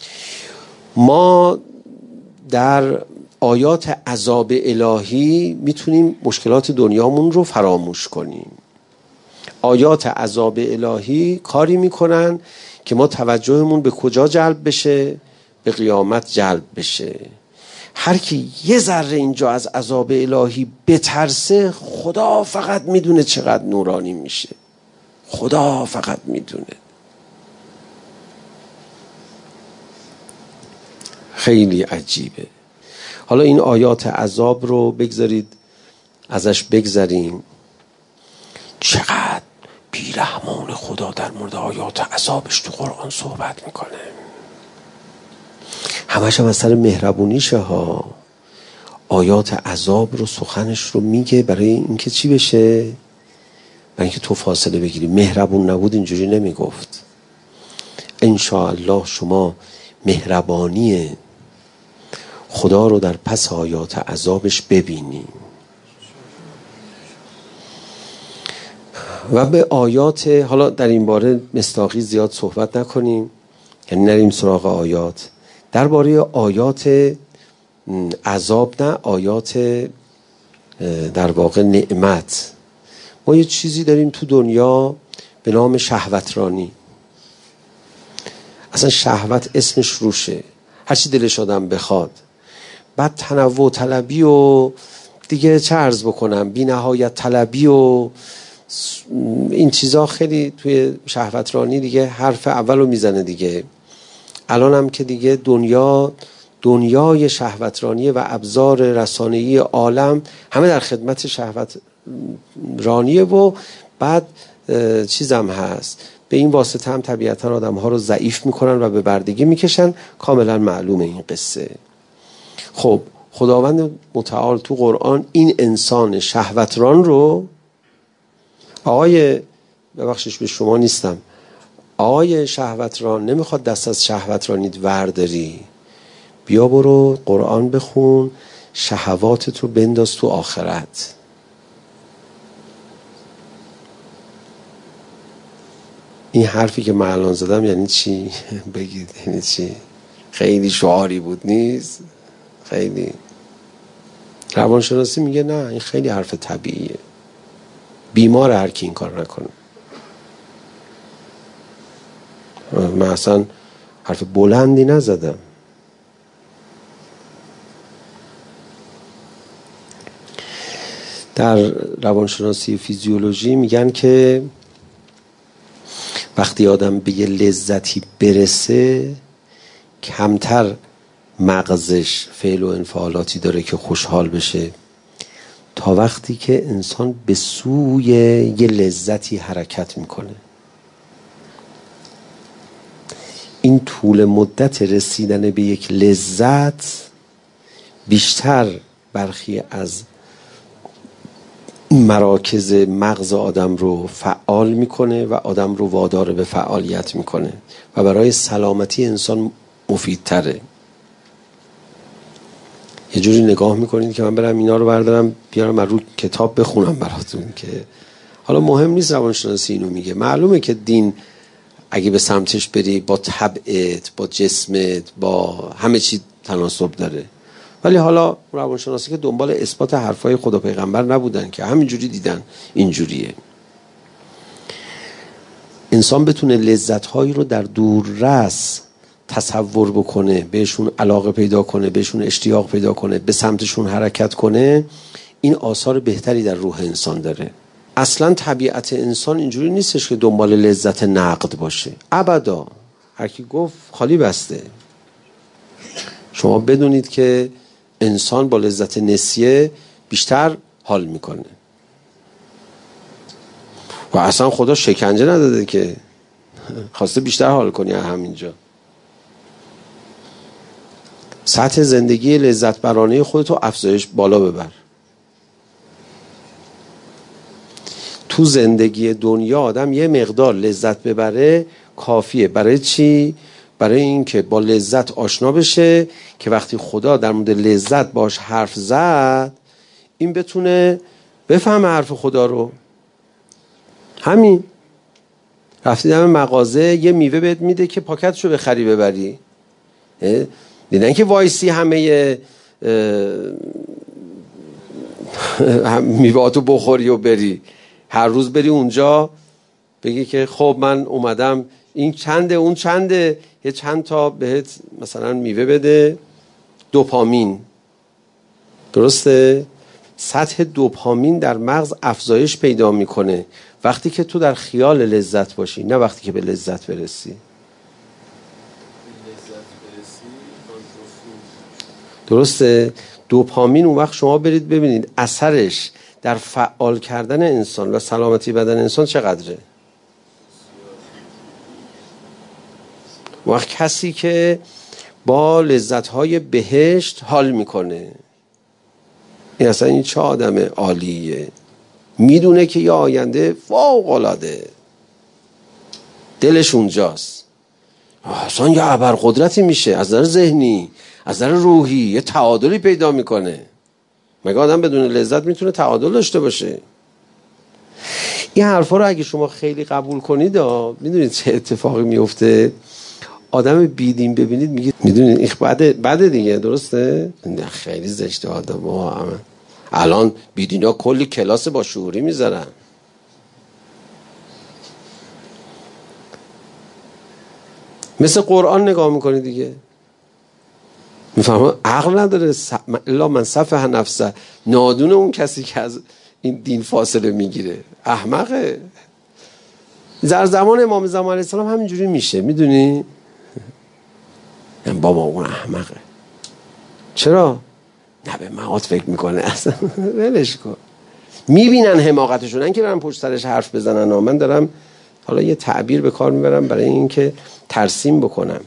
ما در آیات عذاب الهی میتونیم مشکلات دنیامون رو فراموش کنیم. آیات عذاب الهی کاری میکنن که ما توجهمون به کجا جلب بشه؟ به قیامت جلب بشه. هر کی یه ذره اینجا از عذاب الهی بترسه، خدا فقط میدونه چقدر نورانی میشه. خدا فقط میدونه. خیلی عجیبه. حالا این آیات عذاب رو بگذارید ازش بگذریم. چقدر بیرحمان خدا در مورد آیات عذابش تو قرآن صحبت میکنه. همش هم از سر مهربونیشه ها. آیات عذاب رو، سخنش رو میگه برای اینکه چی بشه؟ برای اینکه تو فاصله بگیری. مهربون نبود اینجوری نمیگفت. انشاءالله شما مهربانی خدا رو در پس آیات عذابش ببینی. و به آیات، حالا در این باره مستاقی زیاد صحبت نکنیم، یعنی نریم سراغ آیات. درباره آیات عذاب نه، آیات در واقع نعمت. ما یه چیزی داریم تو دنیا به نام شهوترانی. اصلا شهوت اسمش روشه، هرچی دلش آدم بخواد. بعد تنوع طلبی و دیگه چه عرض بکنم، بی نهایت طلبی و این چیزا خیلی توی شهوترانی دیگه حرف اول رو میزنه دیگه. الان هم که دیگه دنیای شهوترانی و ابزار رسانه‌ای عالم همه در خدمت شهوترانیه و بعد چیزم هست، به این واسطه هم طبیعتا آدم ها رو ضعیف میکنن و به بردگی میکشن. کاملا معلومه این قصه. خب خداوند متعال تو قرآن این انسان شهوتران رو، ببخشش به شما نیستم، آقای شهوتران نمیخواد دست از شهوترانیت ورداری، بیا برو قرآن بخون، شهواتت رو بنداز تو آخرت. این حرفی که من الان زدم یعنی چی؟ بگید یعنی چی؟ خیلی شعاری بود نیست؟ خیلی. روانشناسی میگه نه، این خیلی حرف طبیعیه، بیمار هر کی این کار نکنه. من اصلا حرف بلندی نزدم. در روانشناسی فیزیولوژی میگن که وقتی آدم به یه لذتی برسه کمتر مغزش فعل و انفعالاتی داره که خوشحال بشه تا وقتی که انسان به سوی یه لذتی حرکت میکنه. این طول مدت رسیدن به یک لذت بیشتر برخی از مراکز مغز آدم رو فعال میکنه و آدم رو وادار به فعالیت میکنه و برای سلامتی انسان مفیدتره. یه جوری نگاه میکنید که من برم اینا رو بردارم بیارم رو کتاب بخونم براتون، که حالا مهم نیست روانشناسی اینو میگه. معلومه که دین اگه به سمتش بری با طبعت، با جسمت، با همه چی تناسب داره، ولی حالا روانشناسی که دنبال اثبات حرفای خدا پیغمبر نبودن که همینجوری دیدن اینجوریه. انسان بتونه لذت‌هایی رو در دوررس تصور بکنه، بهشون علاقه پیدا کنه، بهشون اشتیاق پیدا کنه، به سمتشون حرکت کنه، این آثار بهتری در روح انسان داره. اصلا طبیعت انسان اینجوری نیستش که دنبال لذت نقد باشه، ابدا. هر کی گفت خالی بسته. شما بدونید که انسان با لذت نسیه بیشتر حال میکنه و اصلا خدا شکنجه نداده که خواسته بیشتر حال کنی. همینجا سطح زندگی لذت برانه خودتو افزایش بالا ببر. تو زندگی دنیا آدم یه مقدار لذت ببره کافیه. برای چی؟ برای این که با لذت آشنا بشه که وقتی خدا در مورد لذت باش حرف زد این بتونه بفهمه حرف خدا رو. همین. رفتی دم مغازه یه میوه بهت میده که پاکتشو بخری ببری، دیدن که وایسی همه میوهاتو بخوری و بری. هر روز بری اونجا بگی که خب من اومدم این چنده اون چنده، یه چند تا بهت مثلا میوه بده. دوپامین، درسته؟ سطح دوپامین در مغز افزایش پیدا میکنه وقتی که تو در خیال لذت باشی، نه وقتی که به لذت برسی. درسته؟ دوپامین اون وقت شما برید ببینید اثرش در فعال کردن انسان و سلامتی بدن انسان چقدره. وقت کسی که با لذت‌های بهشت حال میکنه، این اصلا این چه آدم عالیه، میدونه که یه آینده فوق‌العاده، دلش اونجاست، اصلا یه ابرقدرتی میشه از نظر ذهنی، از نظر روحی، یه تعادلی پیدا میکنه. مگه آدم بدون لذت میتونه تعادل داشته باشه؟ این حرفا رو اگه شما خیلی قبول کنید میدونید چه اتفاقی میفته؟ آدم بیدین ببینید میگید میدونید این بده دیگه، درسته؟ خیلی زشته. آدم الان بیدینا کلی کلاس با شعوری میذارن. مثل قرآن نگاه میکنی دیگه، میفهمه عقل نداره. الا من صفح نفسه، نادون اون کسی که از این دین فاصله میگیره. احمقه. در زمان امام زمان علیه السلام همینجوری میشه، میدونی؟ بابا اون احمقه. چرا؟ نه به معاد فکر میکنه اصلا. ولش کن. میبینن حماقتشون، نه که برن پشت سرش حرف بزنن. من دارم حالا یه تعبیر به کار میبرم برای اینکه ترسیم بکنم.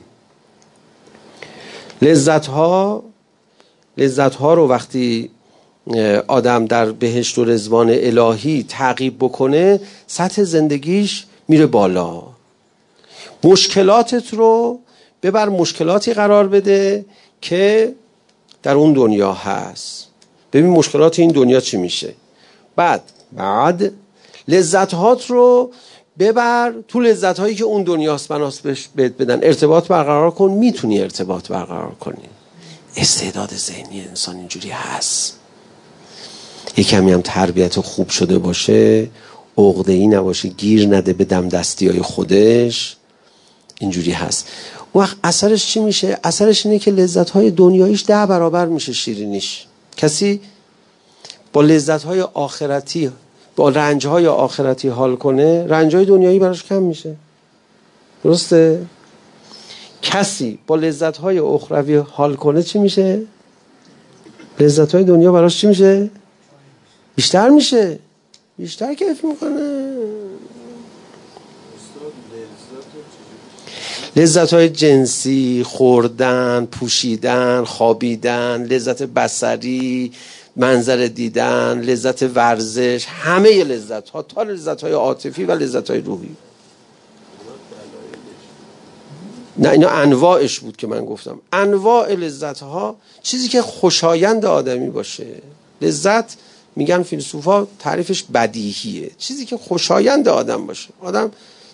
لذت ها رو وقتی آدم در بهشت و رضوان الهی تعقیب بکنه، سطح زندگیش میره بالا. مشکلاتت رو ببر مشکلاتی قرار بده که در اون دنیا هست. ببین مشکلات این دنیا چی میشه. بعد لذت‌هات رو ببر تو لذت‌هایی که اون دنیاست بناس بهت بدن. ارتباط برقرار کن، میتونی ارتباط برقرار کنی. استعداد ذهنی انسان اینجوری هست. یک کمی هم تربیت خوب شده باشه، عقده‌ای نباشه، گیر نده به دم دستی‌های خودش، اینجوری هست. وقت اثرش چی میشه؟ اثرش اینه که لذت‌های دنیاییش 10 برابر میشه شیرینیش. کسی با لذت‌های آخرتی، با رنج‌های آخرتی حال کنه، رنج‌های دنیایی براش کم میشه. درسته؟ کسی با لذت‌های اخروی حال کنه چی میشه؟ لذت‌های دنیا براش چی میشه؟ بیشتر میشه. بیشتر کیف میکنه. لذت‌های جنسی، خوردن، پوشیدن، خوابیدن، لذت بصری، منظر دیدن، لذت ورزش، همه لذت‌ها تا لذت‌های عاطفی و لذت‌های روحی. نه اینا انواعش بود که من گفتم. انواع لذت‌ها، چیزی که خوشایند آدمی باشه. لذت میگن فیلسوفا تعریفش بدیهیه، چیزی که خوشایند آدم باشه. آدم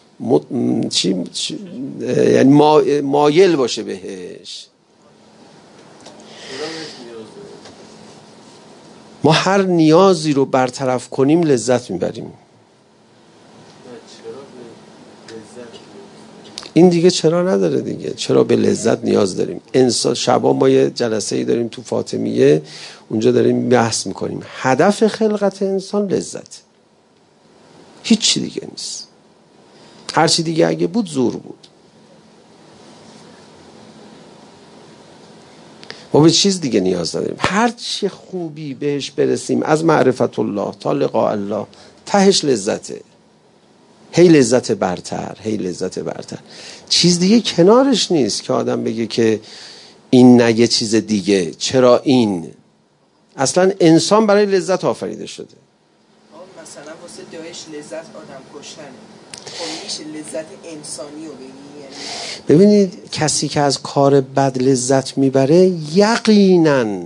یعنی مایل باشه بهش. ما هر نیازی رو برطرف کنیم لذت میبریم. این دیگه چرا نداره دیگه. چرا به لذت نیاز داریم؟ انسان شبا ما یه جلسه‌ای داریم تو فاطمیه، اونجا داریم بحث میکنیم. هدف خلقت انسان لذت، هیچ چی دیگه نیست. هر چی دیگه اگه بود زور بود. ما به چیز دیگه نیاز نداریم. هر چی خوبی بهش برسیم از معرفت الله تا لقاء الله، تهش لذته. هی لذت برتر، هی لذت برتر. چیز دیگه کنارش نیست که آدم بگه که این نه یه چیز دیگه. چرا این؟ اصلا انسان برای لذت آفریده شده. مثلا واسه داعش لذت آدم کشتنه، خب میشه لذت انسانی رو بگی؟ ببینید کسی که از کار بد لذت میبره یقینا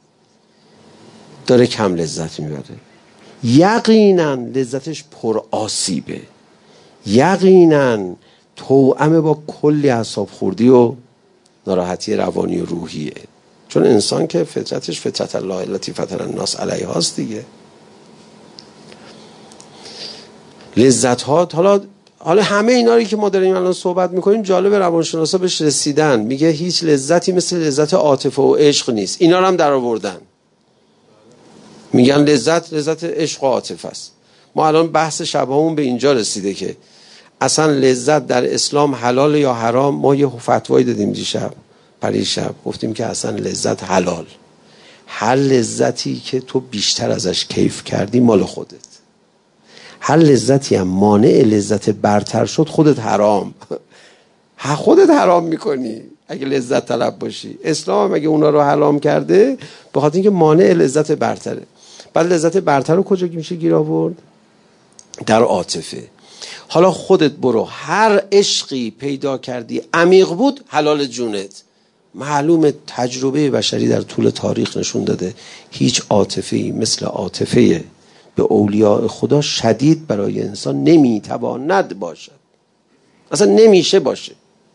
داره کم لذت میبره. یقینا لذتش پر آسیبه. یقینا توأم با کلی اعصاب خوردی و ناراحتی روانی و روحیه. چون انسان که فطرتش فطرت الله التی فطر الناس علیها است دیگه. لذت ها حالا همه اینا رو که ما داریم الان صحبت میکنیم، جالب روانشناسا بهش رسیدن. میگه هیچ لذتی مثل لذت عاطفه و عشق نیست. اینا رو هم در آوردن. میگن لذت عشق و عاطفه است. ما الان بحث شبهمون به اینجا رسیده که اصلا لذت در اسلام حلال یا حرام. ما یه فتوایی دادیم دیشب پریشب، گفتیم که اصلا لذت حلال. هر لذتی که تو بیشتر ازش کیف کردی مال خودت. هر لذتی هم مانع لذت برتر شد خودت حرام. خودت حرام میکنی اگه لذت طلب باشی. اسلام هم اگه اونا رو حرام کرده به خاطر اینکه مانع لذت برتره. بعد لذت برتر رو کجا میشه گیر آورد؟ در عاطفه. حالا خودت برو هر عشقی پیدا کردی عمیق بود حلال جونت. معلومه تجربه بشری در طول تاریخ نشون داده هیچ عاطفه‌ای مثل عاطفه به اولیاء خدا شدید برای انسان نمیتواند باشد. اصلا نمیشه باشه.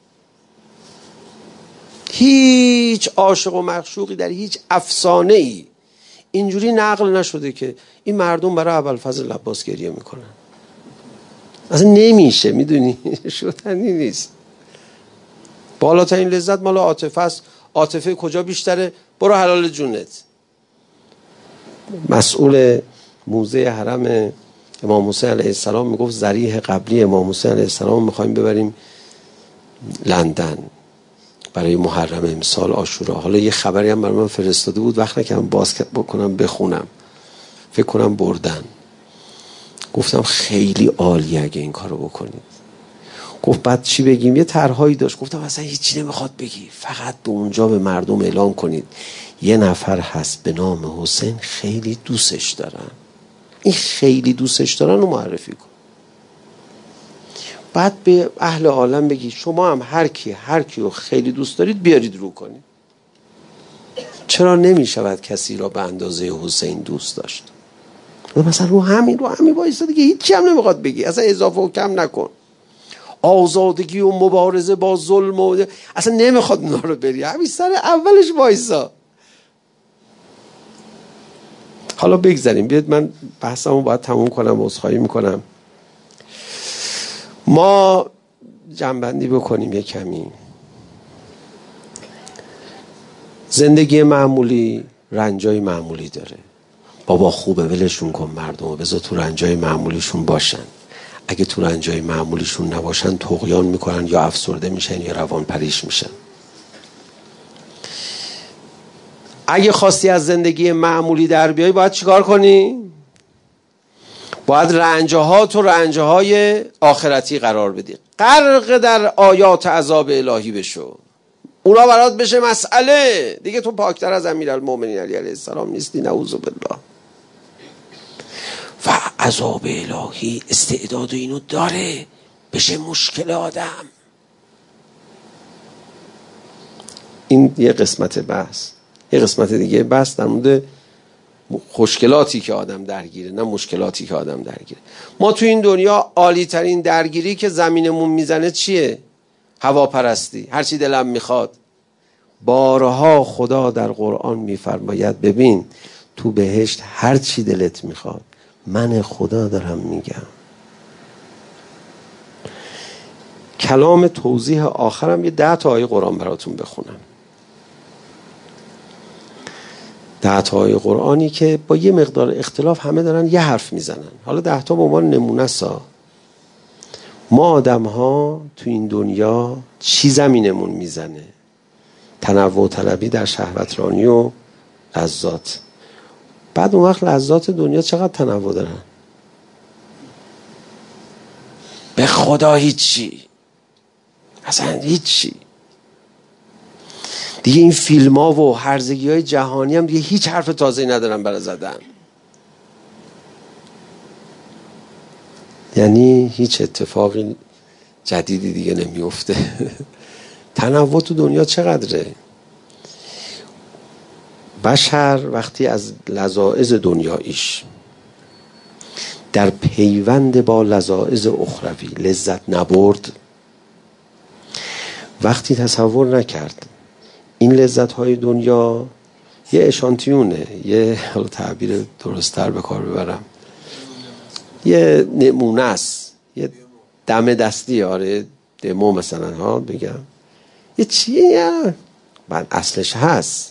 هیچ عاشق و معشوقی در هیچ افسانه‌ای اینجوری نقل نشده که این مردم برای ابوالفضل عباس گریه میکنن. اصلا نمیشه. میدونی شدنی نیست. بالاترین لذت مال عاطفه است. عاطفه کجا بیشتره؟ برو حلال جونت. مسئول موزه حرم امام حسین علیه السلام میگفت ذریح قبلی امام حسین علیه السلام میخوایم ببریم لندن برای محرم امسال عاشورا. حالا یه خبری هم برای من فرستاده بود، وقت نکردم باز بکنم بخونم، فکر کنم بردن. گفتم خیلی عالی اگه این کارو بکنید. گفت بعد چی بگیم؟ یه طرحایی داشت. گفتم اصلا هیچی نمیخواد بگی، فقط به اونجا به مردم اعلام کنید یه نفر هست به نام حسین خیلی دوستش دارن، این خیلی دوستش دارن رو معرفی کن. بعد به اهل عالم بگی شما هم هر کی رو خیلی دوست دارید بیارید رو کنید. چرا نمی شود کسی را به اندازه حسین دوست داشت؟ مثلا رو همین وایسا دیگه، هیچی هم نمیخواد بگی، اصلا اضافه و کم نکن. آزادگی و مبارزه با ظلم و اصلا نمیخواد اونا رو بری، همین سر اولش وایسا. حالا بگذاریم، بیاد من بحثمو باید تموم کنم، عذرخواهی میکنم. ما جنبندی بکنیم یک کمی. زندگی معمولی رنجای معمولی داره. بابا خوبه ولشون کن مردمو، بذار تو رنجای معمولیشون باشن. اگه تو رنجای معمولیشون نباشن طغیان میکنن یا افسرده میشن یا روان پریش میشن. اگه خواستی از زندگی معمولی در بیای باید چیکار کنی؟ باید رنجهات و رنجهای آخرتی قرار بدی. غرق در آیات عذاب الهی بشو، اونا برات بشه مسئله دیگه. تو پاکتر از امیرالمومنین علی علیه السلام نیستی، نعوذ بالله. و عذاب الهی استعداد اینو داره بشه مشکل آدم. این یه قسمت بحث. یه قسمت دیگه بحث در مورد خوشگلاتی که آدم درگیره، نه مشکلاتی که آدم درگیره. ما تو این دنیا عالی ترین درگیری که زمینمون میزنه چیه؟ هواپرستی. هرچی دلم میخواد. بارها خدا در قرآن میفرماید ببین تو بهشت هرچی دلت میخواد، من خدا دارم میگم. کلام توضیح آخرم یه 10 تا آیه قرآن براتون بخونم. 10 تا آیه قرآنی که با یه مقدار اختلاف همه دارن یه حرف میزنن. حالا 10 تا به عنوان نمونه سا. ما آدم ها تو این دنیا چی زمینمون میزنه؟ تنوع طلبی در شهوترانی و لذات. بعد اون وقت لذات دنیا چقدر تنوع دارن؟ به خدا هیچی، اصلا هیچی. دیگه این فیلم ها و هرزگی های جهانی هم دیگه هیچ حرف تازه‌ای ندارن برای زدن. یعنی هیچ اتفاقی جدیدی دیگه نمیفته. تنوع تو دنیا چقدره؟ بشر وقتی از لذائذ دنیاییش در پیوند با لذائذ اخروی لذت نبرد، وقتی تصور نکرد این لذت‌های دنیا یه اشانتیونه، یه حالا تعبیر درست‌تر به کار ببرم، یه نمونه است، یه دم دستی، آره دمو مثلا ها بگم، یه چیه بعد اصلش هست.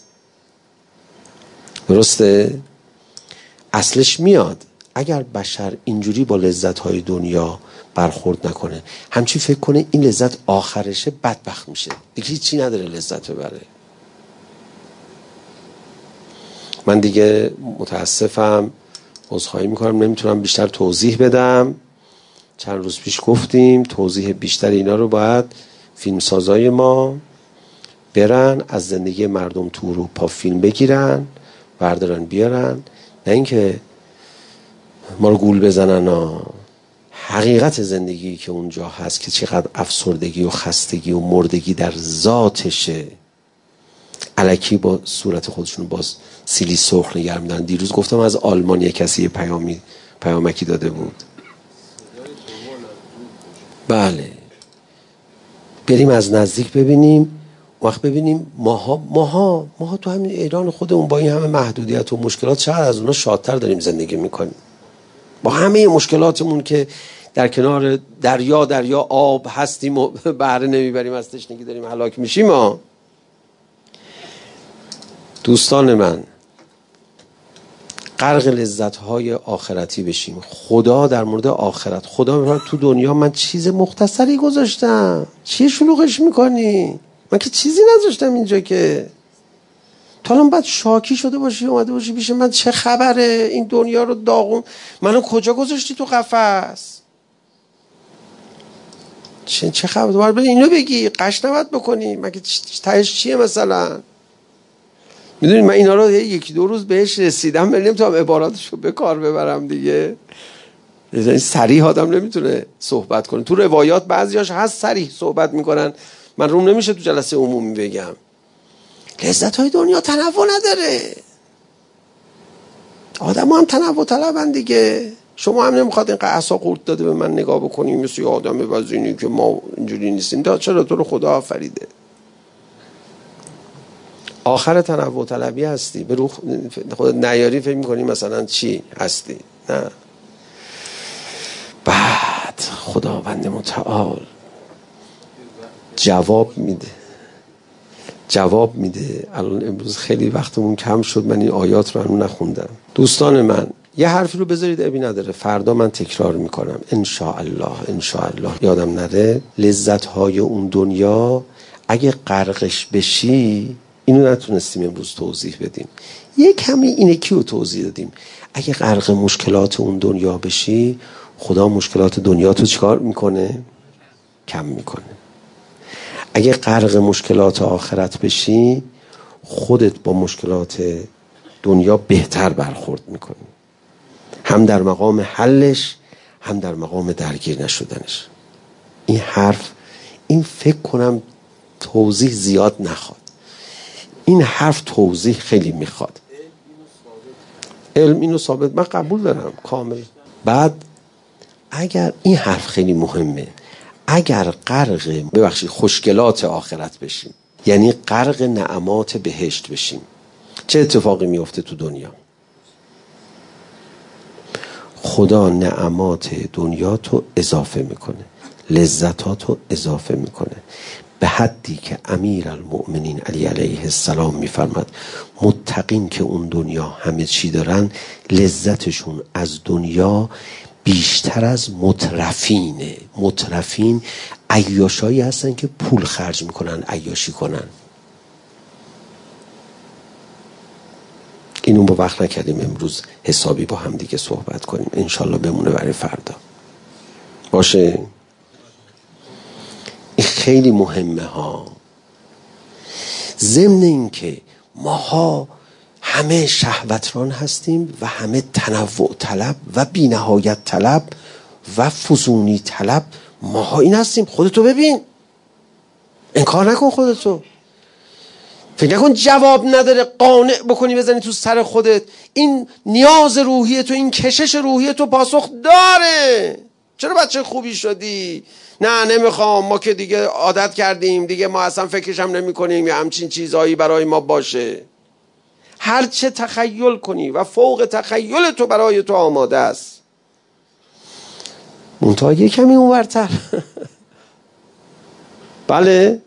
درسته؟ اصلش میاد. اگر بشر اینجوری با لذت‌های دنیا برخورد نکنه، همچی فکر کنه این لذت آخرشه، بدبخت میشه دیگه، هیچی نداره لذت ببره. من دیگه متاسفم، عذرخواهی میکنم، نمیتونم بیشتر توضیح بدم. چند روز پیش گفتیم توضیح بیشتر اینا رو باید فیلمسازای ما برن از زندگی مردم تو اروپا فیلم بگیرن، بردارن بیارن، نه اینکه ما رو گول بزنن. حقیقت زندگی که اونجا هست که چقدر افسردگی و خستگی و مردگی در ذاتشه، الکی با صورت خودشون باز سیلی سرخ نگه میدن. دیروز گفتم از آلمان یک کسی پیامکی داده بود. بله، بریم از نزدیک ببینیم، وقت ببینیم ماها تو همین ایران خودمون با این همه محدودیت و مشکلات چقدر از اونا شادتر داریم زندگی میکنیم. با همه مشکلاتمون که در کنار دریا آب هستیم و بهره نمیبریم، از تشنگی داریم هلاک میشیم. دوستان من، غرق لذت‌های آخرتی بشیم. خدا در مورد آخرت، خدا میگه تو دنیا من چیز مختصری گذاشتم، چی شلوغش میکنی؟ من که چیزی نذاشتم اینجا که. تا الان بعد شاکی شده باشی اومده باشی پیش من چه خبره، این دنیا رو داغون منو کجا گذاشتی تو قفس؟ چه خبر؟ باید اینو بگی، قش نباید بکنی. مگه تهش چیه مثلا؟ میدونید من اینا رو یکی دو روز بهش رسیدم، ولی نمیتونم عباراتشو به کار ببرم دیگه. این صریح آدم نمیتونه صحبت کنه. تو روایات بعضیاش هست صریح صحبت میکنن، من روم نمیشه تو جلسه عمومی بگم. لذت های دنیا تنوع نداره. آدم هم تنوع طلبن دیگه. شما هم نمیخواد این عصا قورت داده به من نگاه بکنیم مثل یه آدم وزینی که ما اینجوری نیستیم. چرا تو رو خدا آفریده؟ آخر تنوع طلبی هستی، به روح خودت نیاری فکر میکنی مثلا چی هستی. نه. بعد خداوند متعال جواب میده. الان امروز خیلی وقتمون کم شد، من این آیات رو هنوز نخوندم. دوستان من یه حرفی رو بذارید ابی نداره، فردا من تکرار میکنم انشاءالله یادم نره. لذت‌های اون دنیا اگه غرقش بشی، اینو نتونستیم امروز توضیح بدیم، یه کمی اینکی رو توضیح دادیم. اگه غرق مشکلات اون دنیا بشی، خدا مشکلات دنیا تو چیکار میکنه؟ کم میکنه. اگه غرق مشکلات آخرت بشی، خودت با مشکلات دنیا بهتر برخورد میکنی، هم در مقام حلش هم در مقام درگیر نشدنش. این حرف، این فکر کنم توضیح زیاد نخواد. این حرف توضیح خیلی میخواد. علم اینو ثابت، من قبول دارم کامل. بعد اگر این حرف خیلی مهمه، اگر غرق خوشگلات آخرت بشیم، یعنی غرق نعمات بهشت بشیم، چه اتفاقی میفته تو دنیا؟ خدا نعمات دنیا تو اضافه میکنه، لذتاتو اضافه میکنه، به حدی که امیرالمؤمنین علی علیه السلام میفرماد متقین که اون دنیا همه چی دارن، لذتشون از دنیا بیشتر از مترفینه. مترفین عیاشایی هستن که پول خرج میکنن عیاشی کنن. اینو با وقت نکردیم امروز حسابی با هم دیگه صحبت کنیم، انشالله بمونه برای فردا. باشه؟ این خیلی مهمه ها. ضمن این که ماها همه شهوتران هستیم و همه تنوع طلب و بی نهایت طلب و فزونی طلب. ماها این هستیم. خودتو ببین، انکار نکن خودتو. فکر نکن جواب نداره قانع بکنی بزنی تو سر خودت. این نیاز روحی تو، این کشش روحی تو پاسخ داره. چرا بچه خوبی شدی؟ نه نمیخوام، ما که دیگه عادت کردیم دیگه، ما اصلا فکرش هم نمی کنیم یا همچین چیزهایی برای ما باشه. هر چه تخیل کنی و فوق تخیل تو برای تو آماده است. منتها یه کمی اونورتر. بله،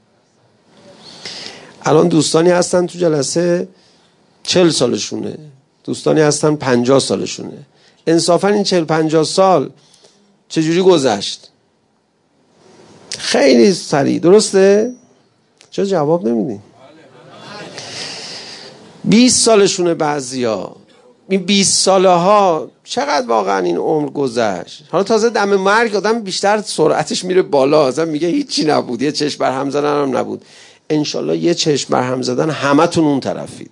الان دوستانی هستن تو جلسه 40 سالشونه، دوستانی هستن 50 سالشونه. انصافا این 40-50 سال چجوری گذشت؟ خیلی سریع، درسته؟ چرا جواب نمیدین؟ 20 سالشونه بعضیا. این 20 ساله ها چقدر واقعا این عمر گذشت. حالا تازه دم مرگ آدم بیشتر سرعتش میره بالا، اصلا میگه هیچی نبود، یه چشم بر هم زدن هم نبود. انشالله یه چشم بر هم زدن همتون اون طرفید.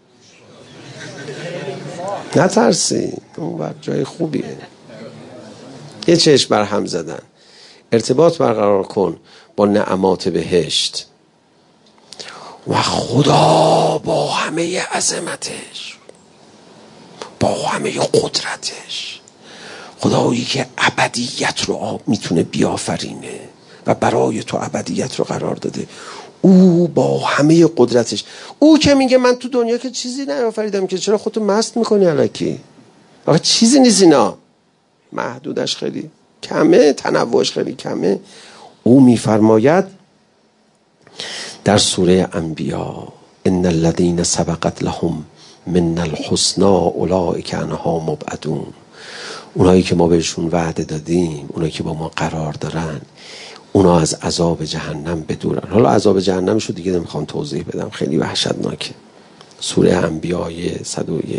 نترسید، اون جای خوبیه. یه چشم بر هم زدن، ارتباط برقرار کن با نعمات بهشت و خدا با همه عظمتش، با همه قدرتش، خدایی که ابدیت رو میتونه بیافرینه و برای تو ابدیت رو قرار داده، او با همه قدرتش، او که میگه من تو دنیا که چیزی نیافریدم که چرا خودتو مست میکنی الکی؟ آقا چیزی نیست اینا، محدودش خیلی کمه، تنوعش خیلی کمه. او میفرماید در سوره انبیاء ان الذين سبقت لهم من الحسنا اولئک عنها مبعدون. اونایی که ما بهشون وعده دادیم، اونایی که با ما قرار دارن، اونا از عذاب جهنم بدورن. حالا عذاب جهنمشو دیگه نمیخوام توضیح بدم، خیلی وحشتناکه. سوره انبیاء 101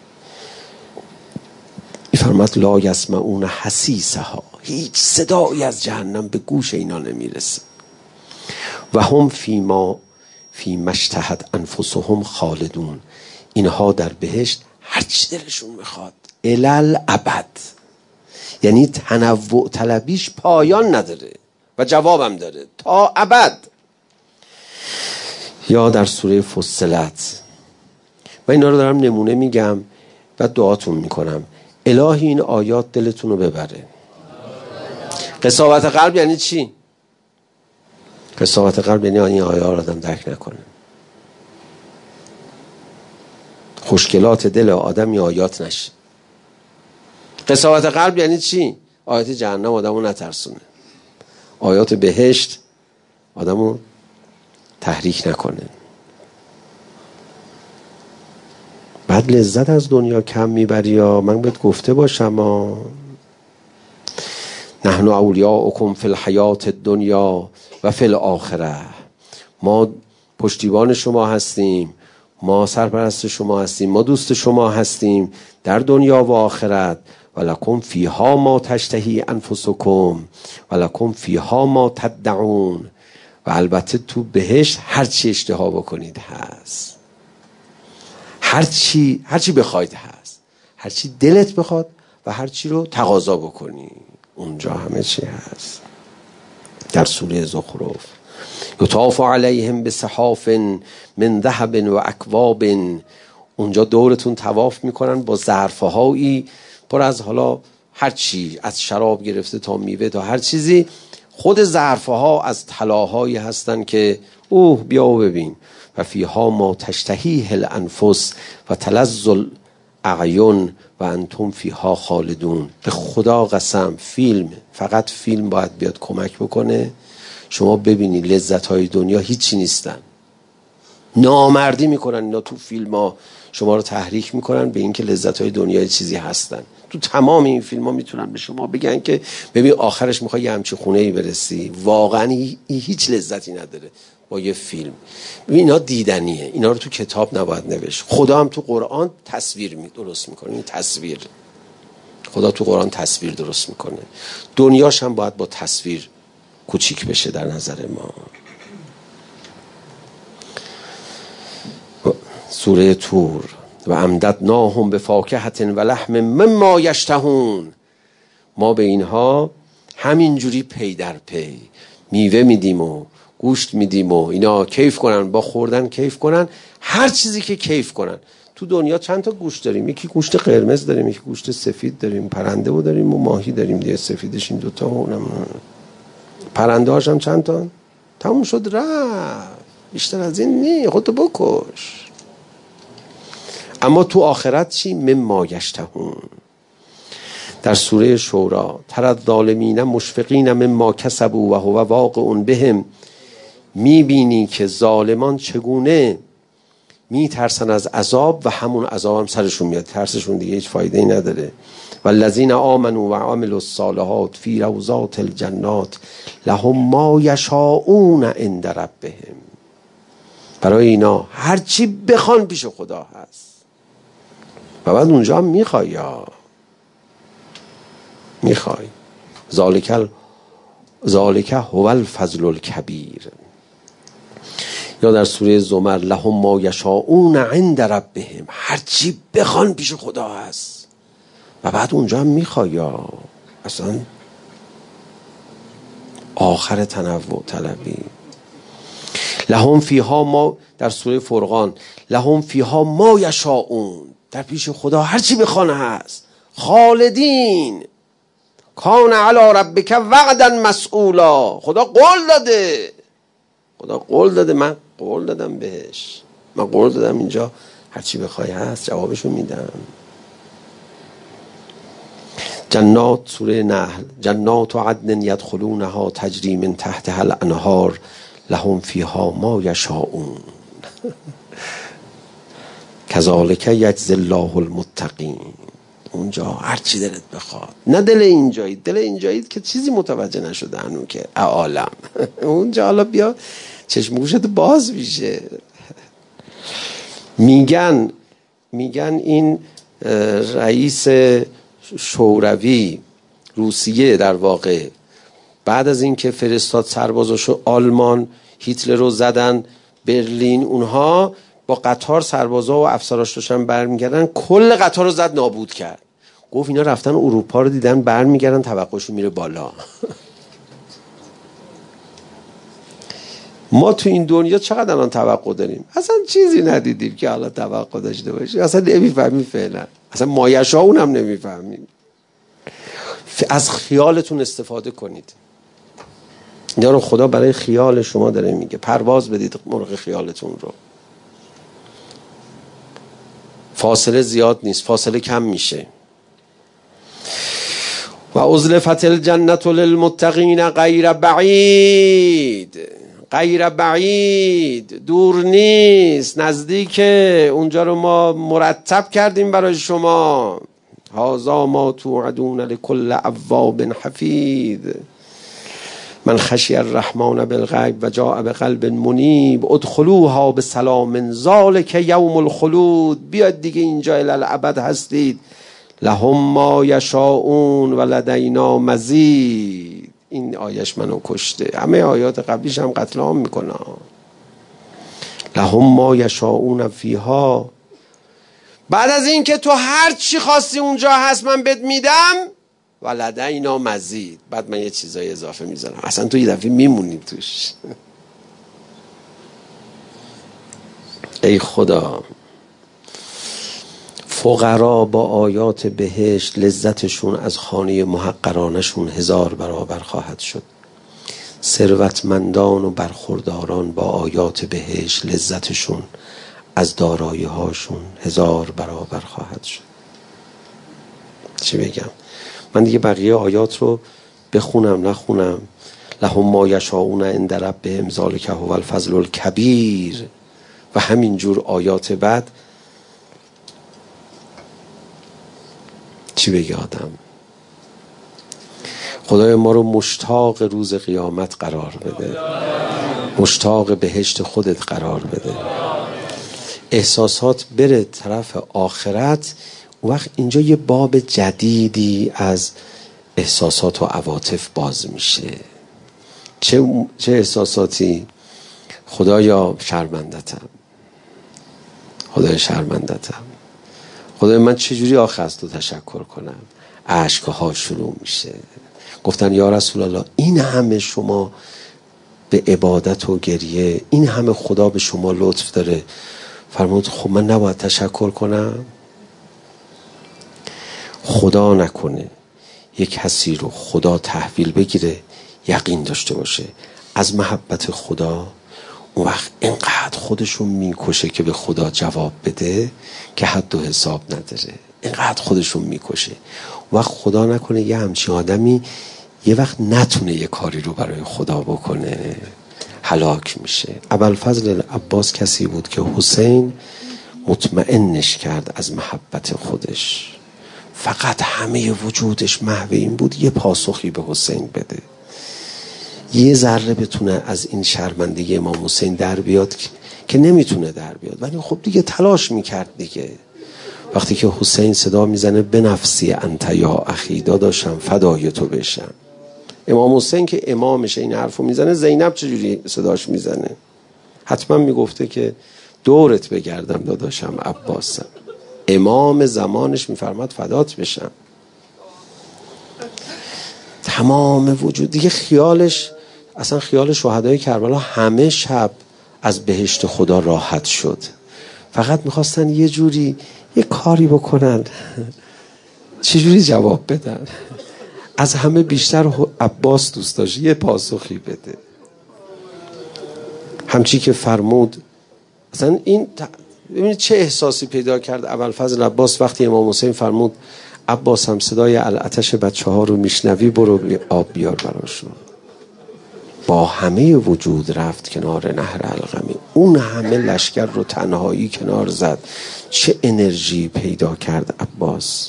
میفرماد لا یسمعون حسیسها، هیچ صدایی از جهنم به گوش اینا نمیرسه. و هم فیما اشتهت انفسهم خالدون، اینها در بهشت هر چی دلشون میخواد الالابد، یعنی تنوع طلبیش پایان نداره و جوابم داره تا ابد. یا در سوره فصلت، و اینا رو دارم نمونه میگم و دعاتون میکنم الهی این آیات دلتون رو ببره. قساوت قلب یعنی چی؟ قساوت قلب یعنی این آیات رو آدم درک نکنه. خوشگلات دل آدم این آیات نشه. قساوت قلب یعنی چی؟ آیات جهنم آدمو نترسونه، آیات بهشت آدمو تحریک نکنه. بعد لذت از دنیا کم میبری. یا من بهت گفته باشم نحن اولیاؤکم فی الحیات الدنیا و فی الاخره، ما پشتیبان شما هستیم، ما سرپرست شما هستیم، ما دوست شما هستیم در دنیا و آخرت. ولکم فیها ما تشتهی انفسکم ولکم فیها ما تدعون. و البته تو بهشت هر چی اشتها بکنید هست، هر چی بخواید هست، هر چی دلت بخواد و هر چی رو تقاضا بکنی اونجا همه چی هست. در سوره زخرف یطاف علیهم بصحاف من ذهب و اکواب، اونجا دورتون طواف میکنن با ظرفهایی پر از حالا هر چی، از شراب گرفته تا میوه تا هر چیزی. خود ظرفها از طلاهایی هستن که بیا و ببین. و فیها ما تشتهیه الانفس و تلذ الاعین و انتم فیها خالدون. به خدا قسم فقط فیلم باید بیاد کمک بکنه شما ببینی لذت های دنیا هیچی نیستن. نامردی میکنن اینا تو فیلم ها، شما رو تحریک میکنن به اینکه لذت های دنیا چیزی هستن. تو تمام این فیلم ها میتونن به شما بگن که ببین آخرش میخوای یه همچی خونه ای برسی، واقعا هیچ لذتی نداره با یه فیلم. اینا دیدنیه، اینا رو تو کتاب نباید نوشت. خدا هم تو قرآن تصویر درست میکنه. این تصویر خدا تو قرآن تصویر درست میکنه، دنیاش هم باید با تصویر کوچیک بشه در نظر ما. سوره تور و امددناهم بفاکهة و لحم مما یشتهون، ما به اینها همینجوری پی در پی میوه میدیم و گوشت میدیم و اینا کیف کنن، با خوردن کیف کنن، هر چیزی که کیف کنن. تو دنیا چند تا گوشت داریم، یکی گوشت قرمز داریم، یکی گوشت سفید داریم، پرنده و داریم و ماهی داریم دیگه. سفیدش این دوتا و اونم پرنده هاش هم چند تا تموم شد رفت، بیشتر از این نی، خودتو بکش. اما تو آخرت چی؟ مما یشتهون. در سوره شورا تر الظالمین مشفقین مما کسبوا و هو واقع بهم، میبینی که ظالمان چگونه میترسن از عذاب و همون عذاب هم سرشون میاد، ترسشون دیگه هیچ فایده ای نداره. والذین آمنوا و عملوا الصالحات فی روضات الجنات لهم ما یشاءون عند ربهم. برای اینا هر چی بخوان پیش خدا هست و بعد اونجا هم میخوای ذالک هو الفضل الکبیر. یا در سوره زمر لهم ما یشاءون عند ربهم، هر چی بخوان پیش خدا هست و بعد اونجا هم میخوای. اصلا آخر تنوع طلبی. لهم فیها ما، در سوره فرقان لهم فیها ما یشاءون، در پیش خدا هر چی بخوان هست. خالدین کان علی ربک وعدا مسئولا، خدا قول داده، من قول دادم بهش، من قول دادم اینجا هر چی بخوای هست، جوابشو میدم. جنات، سوره نحل، جنات عدن یدخلونها تجری من تحتها الانهار لهم فیها ما یشاءون. کذالک یجزی الله المتقین. اونجا هر چی دلت بخواد، نه دل اینجایید که چیزی متوجه نشده هنوز که عالم اونجا حالا بیا چشم گوشت باز میشه. میگن این رئیس شوروی روسیه در واقع بعد از اینکه فرستاد سربازاشو آلمان هیتلر رو زدن برلین، اونها با قطار سربازا و افسراش داشتن برمیگردن، کل قطار رو زد نابود کرد. گفت اینا رفتن اروپا رو دیدن برمیگردن توقعشون میره بالا. ما تو این دنیا چقدر الان توقع داریم؟ اصلا چیزی ندیدیم که حالا توقع داشته باشیم. اصلا نمیفهمیم فعلا، اصلا مایشا اونم نمیفهمیم. از خیالتون استفاده کنید. اینا رو خدا برای خیال شما داره میگه، پرواز بدید مرغ خیالتون رو. فاصله زیاد نیست، فاصله کم میشه. و ازلفت الجنة للمتقین غیر بعید، دور نیست، نزدیکه. اونجا رو ما مرتب کردیم برای شما. هذا ما توعدون لكل اواب حفیظ من خشی الرحمن بالغیب و جاء بقلب منیب ادخلوها بسلام ذلک یوم الخلود. بیاد دیگه اینجا الالعبد هستید. لهم ما یشاءون و لدینا مزید. این آیش منو کشته، همه آیات قبلیش هم قتل عام میکنه. لهم ما یشاءون فیها. بعد از این که تو هر چی خواستی اونجا هست من بهت میدم، و لدینا مزید. بعد من یه چیزای اضافه میذارم، اصلا تو یه دفعه میمونی توش. ای خدا، فقرا با آیات بهشت لذتشون از خانه محقرانشون 1000 برابر خواهد شد. ثروتمندان و برخورداران با آیات بهشت لذتشون از دارایی هاشون 1000 برابر خواهد شد. چی بگم؟ من دیگه بقیه آیات رو بخونم نخونم. لهم ما یشاءون عند ربهم ذلک هو الفضل الکبیر. و همینجور آیات بعد. چی بگه آدم؟ خدای ما رو مشتاق روز قیامت قرار بده، مشتاق بهشت خودت قرار بده. احساسات بره طرف آخرت، اون وقت اینجا یه باب جدیدی از احساسات و عواطف باز میشه. چه احساساتی؟ خدایا شرمندتم، خدایا شرمندتم، خدای من چجوری آخه از تو تشکر کنم؟ اشکها شروع میشه. گفتن یا رسول الله این همه شما به عبادت و گریه، این همه خدا به شما لطف داره، فرمود خب من نباید تشکر کنم؟ خدا نکنه یک کسی رو خدا تحویل بگیره، یقین داشته باشه از محبت خدا، اون وقت اینقدر خودشون میکشه که به خدا جواب بده که حد و حساب نداره. اینقدر خودشون میکشه. اون وقت خدا نکنه یه همچین آدمی یه وقت نتونه یه کاری رو برای خدا بکنه، هلاک میشه. ابوالفضل عباس کسی بود که حسین مطمئنش کرد از محبت خودش، فقط همه وجودش محو این بود یه پاسخی به حسین بده، یه ذره بتونه از این شرمندگی امام حسین در بیاد که نمیتونه در بیاد، ولی خب دیگه تلاش میکرد دیگه. وقتی که حسین صدا میزنه به نفسی انت یا اخی، داداشم فدای تو بشم. امام حسین که امامشه این حرفو میزنه، زینب چجوری صداش میزنه؟ حتما میگفته که دورت بگردم داداشم عباسم. امام زمانش میفرماد فدات بشم. تمام وجود دیگه خیالش، اصلا خیال شهدای کربلا همه شب از بهشت خدا راحت شد. فقط میخواستن یه جوری یه کاری بکنن، چجوری جواب بدن. از همه بیشتر عباس دوست داشت یه پاسخی بده، همچی که فرمود. اصلا این ببینید چه احساسی پیدا کرد ابوالفضل عباس وقتی امام حسین فرمود عباس هم صدای العطش بچه ها رو میشنوی، برو آب بیار براشون. با همه وجود رفت کنار نهر القمی. اون همه لشکر رو تنهایی کنار زد. چه انرژی پیدا کرد عباس.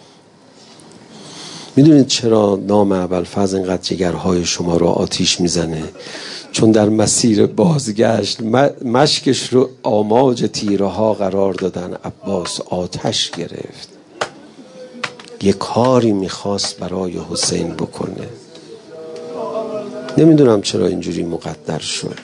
میدونید چرا نام ابوالفضل اینقدر جگرهای شما رو آتیش میزنه؟ چون در مسیر بازگشت مشکش رو آماج تیره ها قرار دادن. عباس آتش گرفت، یه کاری میخواست برای حسین بکنه. نمیدونم چرا اینجوری مقدر شد.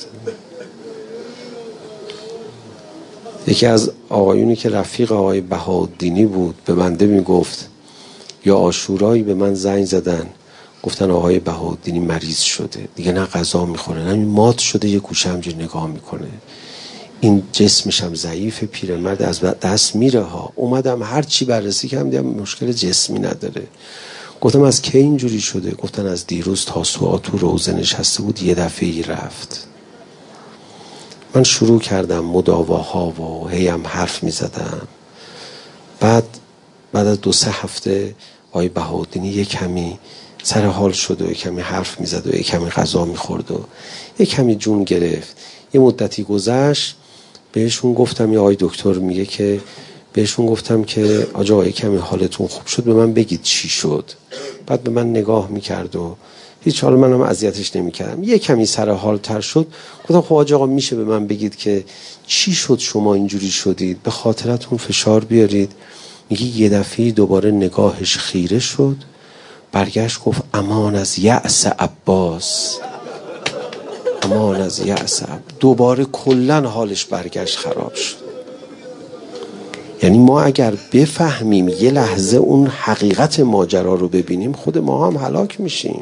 یکی از آقایونی که رفیق آقای بهاءالدینی بود به بنده میگفت یا عاشورایی به من زنگ زدن گفتن آقای بهاءالدینی مریض شده، دیگه نه غذا میخوره نه مات شده، یه گوشه همجوری نگاه میکنه، این جسمش هم ضعیف، پیرمرد از دست میره ها. اومدم هر چی بررسی کردم دیدم مشکل جسمی نداره. گفتم از کی اینجوری شده؟ گفتن از دیروز تاسوعا تو روزه نشسته بود یه دفعه رفت. من شروع کردم مداواها و هیم حرف میزدم. بعد از 2-3 هفته آقای بهاءالدینی یه کمی سر حال شد و یه کمی حرف میزد و یه کمی غذا میخورد و یه کمی جون گرفت. یه مدتی گذشت بهشون گفتم یا آقای دکتر میگه که بهشون گفتم که آقا یه کمی حالتون خوب شد به من بگید چی شد. بعد به من نگاه میکرد و هیچ حال منم اذیتش نمیکردم. یه کمی سر حال تر شد گفتم خب آقا میشه به من بگید که چی شد شما اینجوری شدید؟ به خاطرتون فشار بیارید. میگه یه دفعه دوباره نگاهش خیره شد، برگشت گفت امان از یأس عباس، امان از یأس. دوباره کلن حالش برگشت خراب شد. یعنی ما اگر بفهمیم یه لحظه اون حقیقت ماجرا رو ببینیم خود ما هم هلاک میشیم.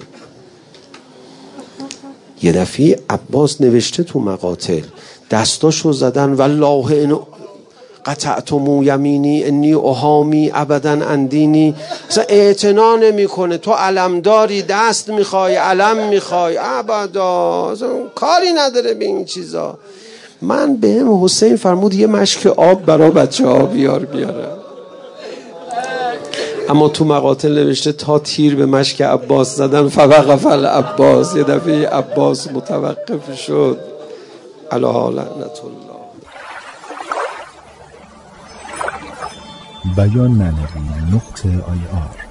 یه دفعه عباس نوشته تو مقاتل دستاشو زدن والله ان قطعتمو یمینی انی احامی ابدا اندینی. اصلا اعتنا نمیکنه. تو علم داری، دست میخوای، علم میخوای، ابدا کاری نداره به این چیزا. من بهم حسین فرمود یه مشک آب برای بچه ها بیارم. اما تو مقاتل نوشته تا تیر به مشک عباس زدن فوقف العباس. یه دفعه عباس متوقف شد. علیه لعنت الله. بیان ننوی .ir